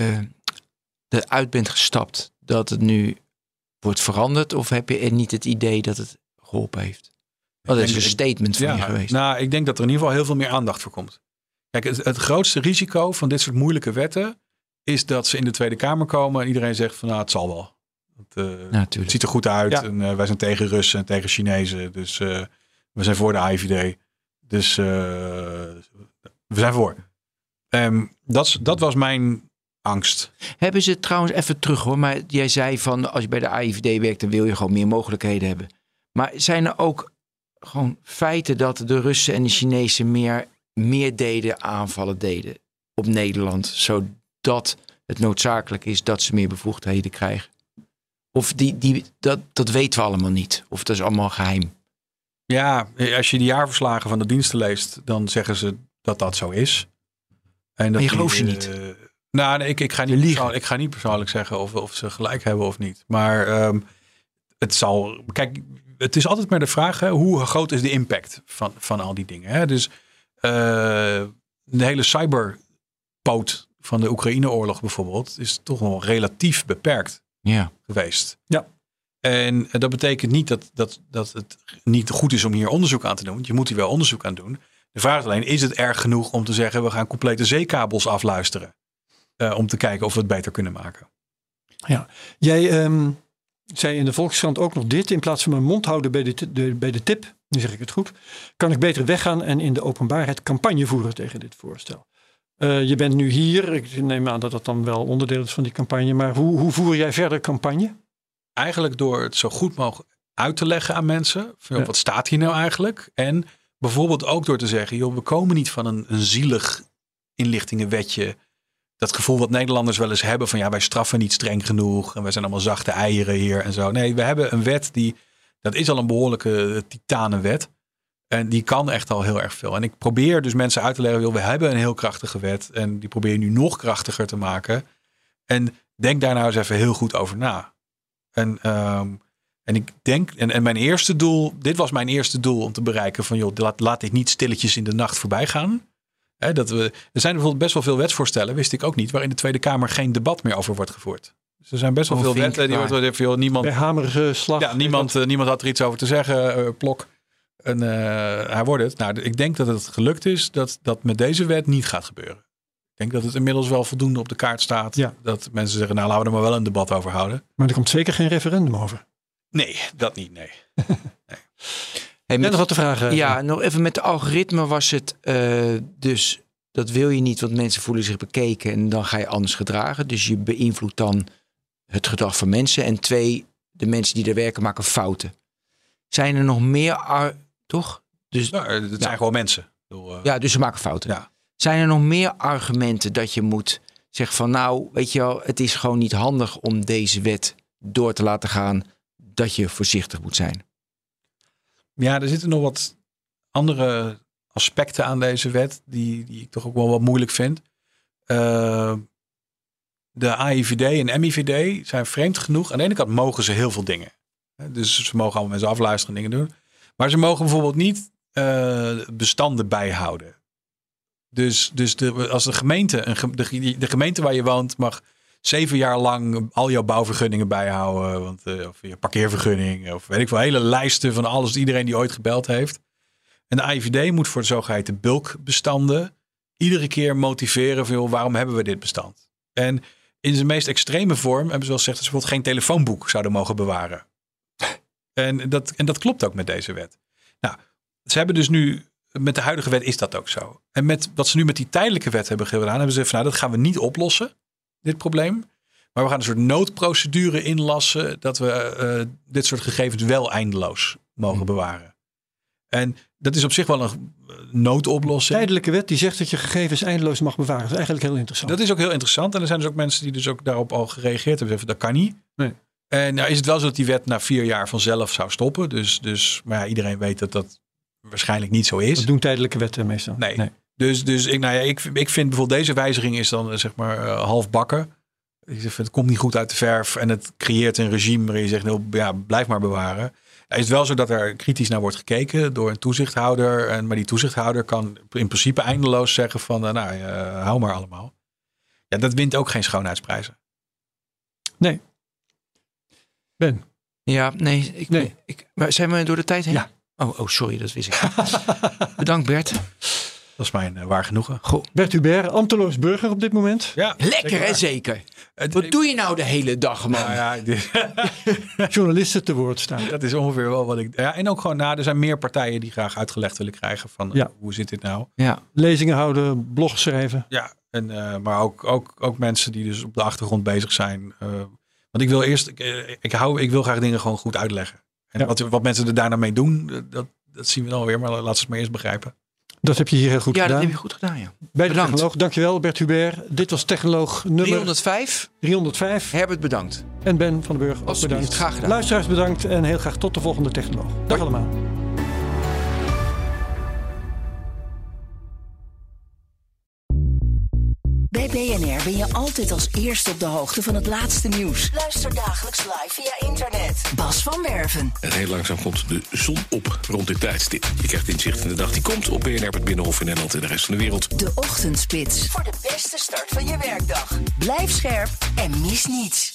eruit bent gestapt? Dat het nu wordt veranderd? Of heb je niet het idee dat het geholpen heeft? Dat is een statement van je geweest. Nou, ik denk dat er in ieder geval heel veel meer aandacht voor komt. Kijk, het grootste risico van dit soort moeilijke wetten is dat ze in de Tweede Kamer komen en iedereen zegt van het zal wel. Het ziet er goed uit en wij zijn tegen Russen en tegen Chinezen. Dus we zijn voor de AIVD. Dus we zijn voor. Dat was mijn angst. Hebben ze trouwens even terug hoor. Maar jij zei van als je bij de AIVD werkt dan wil je gewoon meer mogelijkheden hebben. Maar zijn er ook gewoon feiten dat de Russen en de Chinezen meer aanvallen deden op Nederland. Zodat het noodzakelijk is dat ze meer bevoegdheden krijgen? Of dat weten we allemaal niet. Of dat is allemaal geheim. Ja, als je de jaarverslagen van de diensten leest, dan zeggen ze dat dat zo is. En dat maar je gelooft ze niet. Ik ga niet persoonlijk zeggen of ze gelijk hebben of niet. Maar het is altijd maar de vraag, hoe groot is de impact van al die dingen. Hè? Dus de hele cyberpoot van de Oekraïne-oorlog bijvoorbeeld is toch wel relatief beperkt geweest. Ja. En dat betekent niet dat het niet goed is om hier onderzoek aan te doen. Want je moet hier wel onderzoek aan doen. De vraag is alleen, is het erg genoeg om te zeggen we gaan complete zeekabels afluisteren? Om te kijken of we het beter kunnen maken. Ja, jij zei in de Volkskrant ook nog dit. In plaats van mijn mond houden bij de tip, nu zeg ik het goed, kan ik beter weggaan en in de openbaarheid campagne voeren tegen dit voorstel. Je bent nu hier. Ik neem aan dat dat dan wel onderdeel is van die campagne. Maar hoe voer jij verder campagne? Eigenlijk door het zo goed mogelijk uit te leggen aan mensen. Wat staat hier nou eigenlijk? En bijvoorbeeld ook door te zeggen, joh, we komen niet van een zielig inlichtingenwetje. Dat gevoel wat Nederlanders wel eens hebben van wij straffen niet streng genoeg. En wij zijn allemaal zachte eieren hier en zo. Nee, we hebben een wet dat is al een behoorlijke titanenwet. En die kan echt al heel erg veel. En ik probeer dus mensen uit te leggen, joh, we hebben een heel krachtige wet. En die probeer je nu nog krachtiger te maken. En denk daar nou eens even heel goed over na. En ik denk, en mijn eerste doel, dit was mijn eerste doel om te bereiken van joh, laat dit niet stilletjes in de nacht voorbij gaan. Er zijn bijvoorbeeld best wel veel wetsvoorstellen, wist ik ook niet, waar in de Tweede Kamer geen debat meer over wordt gevoerd. Dus er zijn best wel veel wetten. Die wordt even veel niemand. Bij hamerige slag. Ja, niemand had er iets over te zeggen. Plok. En hij wordt het. Nou, ik denk dat het gelukt is dat met deze wet niet gaat gebeuren. Ik denk dat het inmiddels wel voldoende op de kaart staat. Ja. Dat mensen zeggen, nou laten we er maar wel een debat over houden. Maar er komt zeker geen referendum over. Nee, dat niet. Nee. Hey, nog wat te vragen? Ja, nog even met de algoritme was het dus... Dat wil je niet, want mensen voelen zich bekeken en dan ga je anders gedragen. Dus je beïnvloedt dan het gedrag van mensen. En 2, de mensen die er werken maken fouten. Zijn er nog meer... toch? Dus, het zijn gewoon mensen. Ja, dus ze maken fouten. Ja. Zijn er nog meer argumenten dat je moet zeggen van... nou, weet je wel, het is gewoon niet handig om deze wet door te laten gaan... dat je voorzichtig moet zijn? Ja, er zitten nog wat andere aspecten aan deze wet... die ik toch ook wel wat moeilijk vind. De AIVD en MIVD zijn vreemd genoeg. Aan de ene kant mogen ze heel veel dingen. Dus ze mogen allemaal mensen afluisteren en dingen doen. Maar ze mogen bijvoorbeeld niet bestanden bijhouden. Dus als de gemeente waar je woont mag 7 jaar lang al jouw bouwvergunningen bijhouden. Of je parkeervergunning. Of weet ik wel, hele lijsten van alles. Iedereen die ooit gebeld heeft. En de AIVD moet voor de zogeheten bulkbestanden iedere keer motiveren van waarom hebben we dit bestand? En in zijn meest extreme vorm hebben ze wel gezegd dat ze bijvoorbeeld geen telefoonboek zouden mogen bewaren. En dat klopt ook met deze wet. Nou, ze hebben dus nu, met de huidige wet is dat ook zo. En met wat ze nu met die tijdelijke wet hebben gedaan, hebben ze gezegd van dat gaan we niet oplossen, dit probleem. Maar we gaan een soort noodprocedure inlassen dat we dit soort gegevens wel eindeloos mogen bewaren. En dat is op zich wel een noodoplossing. Tijdelijke wet die zegt dat je gegevens eindeloos mag bewaren. Dat is eigenlijk heel interessant. Dat is ook heel interessant. En er zijn dus ook mensen die dus ook daarop al gereageerd hebben. Zeggen, dat kan niet. Nee. En nou is het wel zo dat die wet na 4 jaar vanzelf zou stoppen. Dus maar ja, iedereen weet dat dat waarschijnlijk niet zo is. Dat doen tijdelijke wetten meestal. Nee. Dus ik vind bijvoorbeeld deze wijziging is dan zeg maar half bakken. Ik zeg, het komt niet goed uit de verf. En het creëert een regime waarin je zegt, nou, ja, blijf maar bewaren. Het is wel zo dat er kritisch naar wordt gekeken door een toezichthouder. Maar die toezichthouder kan in principe eindeloos zeggen van hou maar allemaal. Ja, dat wint ook geen schoonheidsprijzen. Nee. Ben. Ja, nee. Maar zijn we door de tijd heen? Ja. Oh, sorry, dat wist ik. Bedankt Bert. Dat is mijn waar genoegen. Goh. Bert Hubert, ambteloos burger op dit moment. Ja, lekker hè, zeker. Wat doe je nou de hele dag, man? Journalisten te woord staan. Dat is ongeveer wel wat ik... Ja, en ook gewoon, er zijn meer partijen die graag uitgelegd willen krijgen van hoe zit dit nou? Ja. Lezingen houden, blog schrijven. Ja, maar ook mensen die dus op de achtergrond bezig zijn. Want ik wil eerst... Ik wil graag dingen gewoon goed uitleggen. En wat mensen er daarna mee doen, dat zien we dan weer. Maar laten ze het maar eerst begrijpen. Dat heb je hier heel goed gedaan. Ja, dat heb je goed gedaan, ja. Bij de Technoloog. Dankjewel, Bert Hubert. Dit was Technoloog nummer 305. Herbert, bedankt. En Ben van den Burg, ook bedankt. Graag gedaan. Luisteraars bedankt en heel graag tot de volgende Technoloog. Dag allemaal. Bij BNR ben je altijd als eerste op de hoogte van het laatste nieuws. Luister dagelijks live via internet. Bas van Werven. En heel langzaam komt de zon op rond dit tijdstip. Je krijgt inzicht in de dag die komt op BNR, het Binnenhof in Nederland en de rest van de wereld. De Ochtendspits. Voor de beste start van je werkdag. Blijf scherp en mis niets.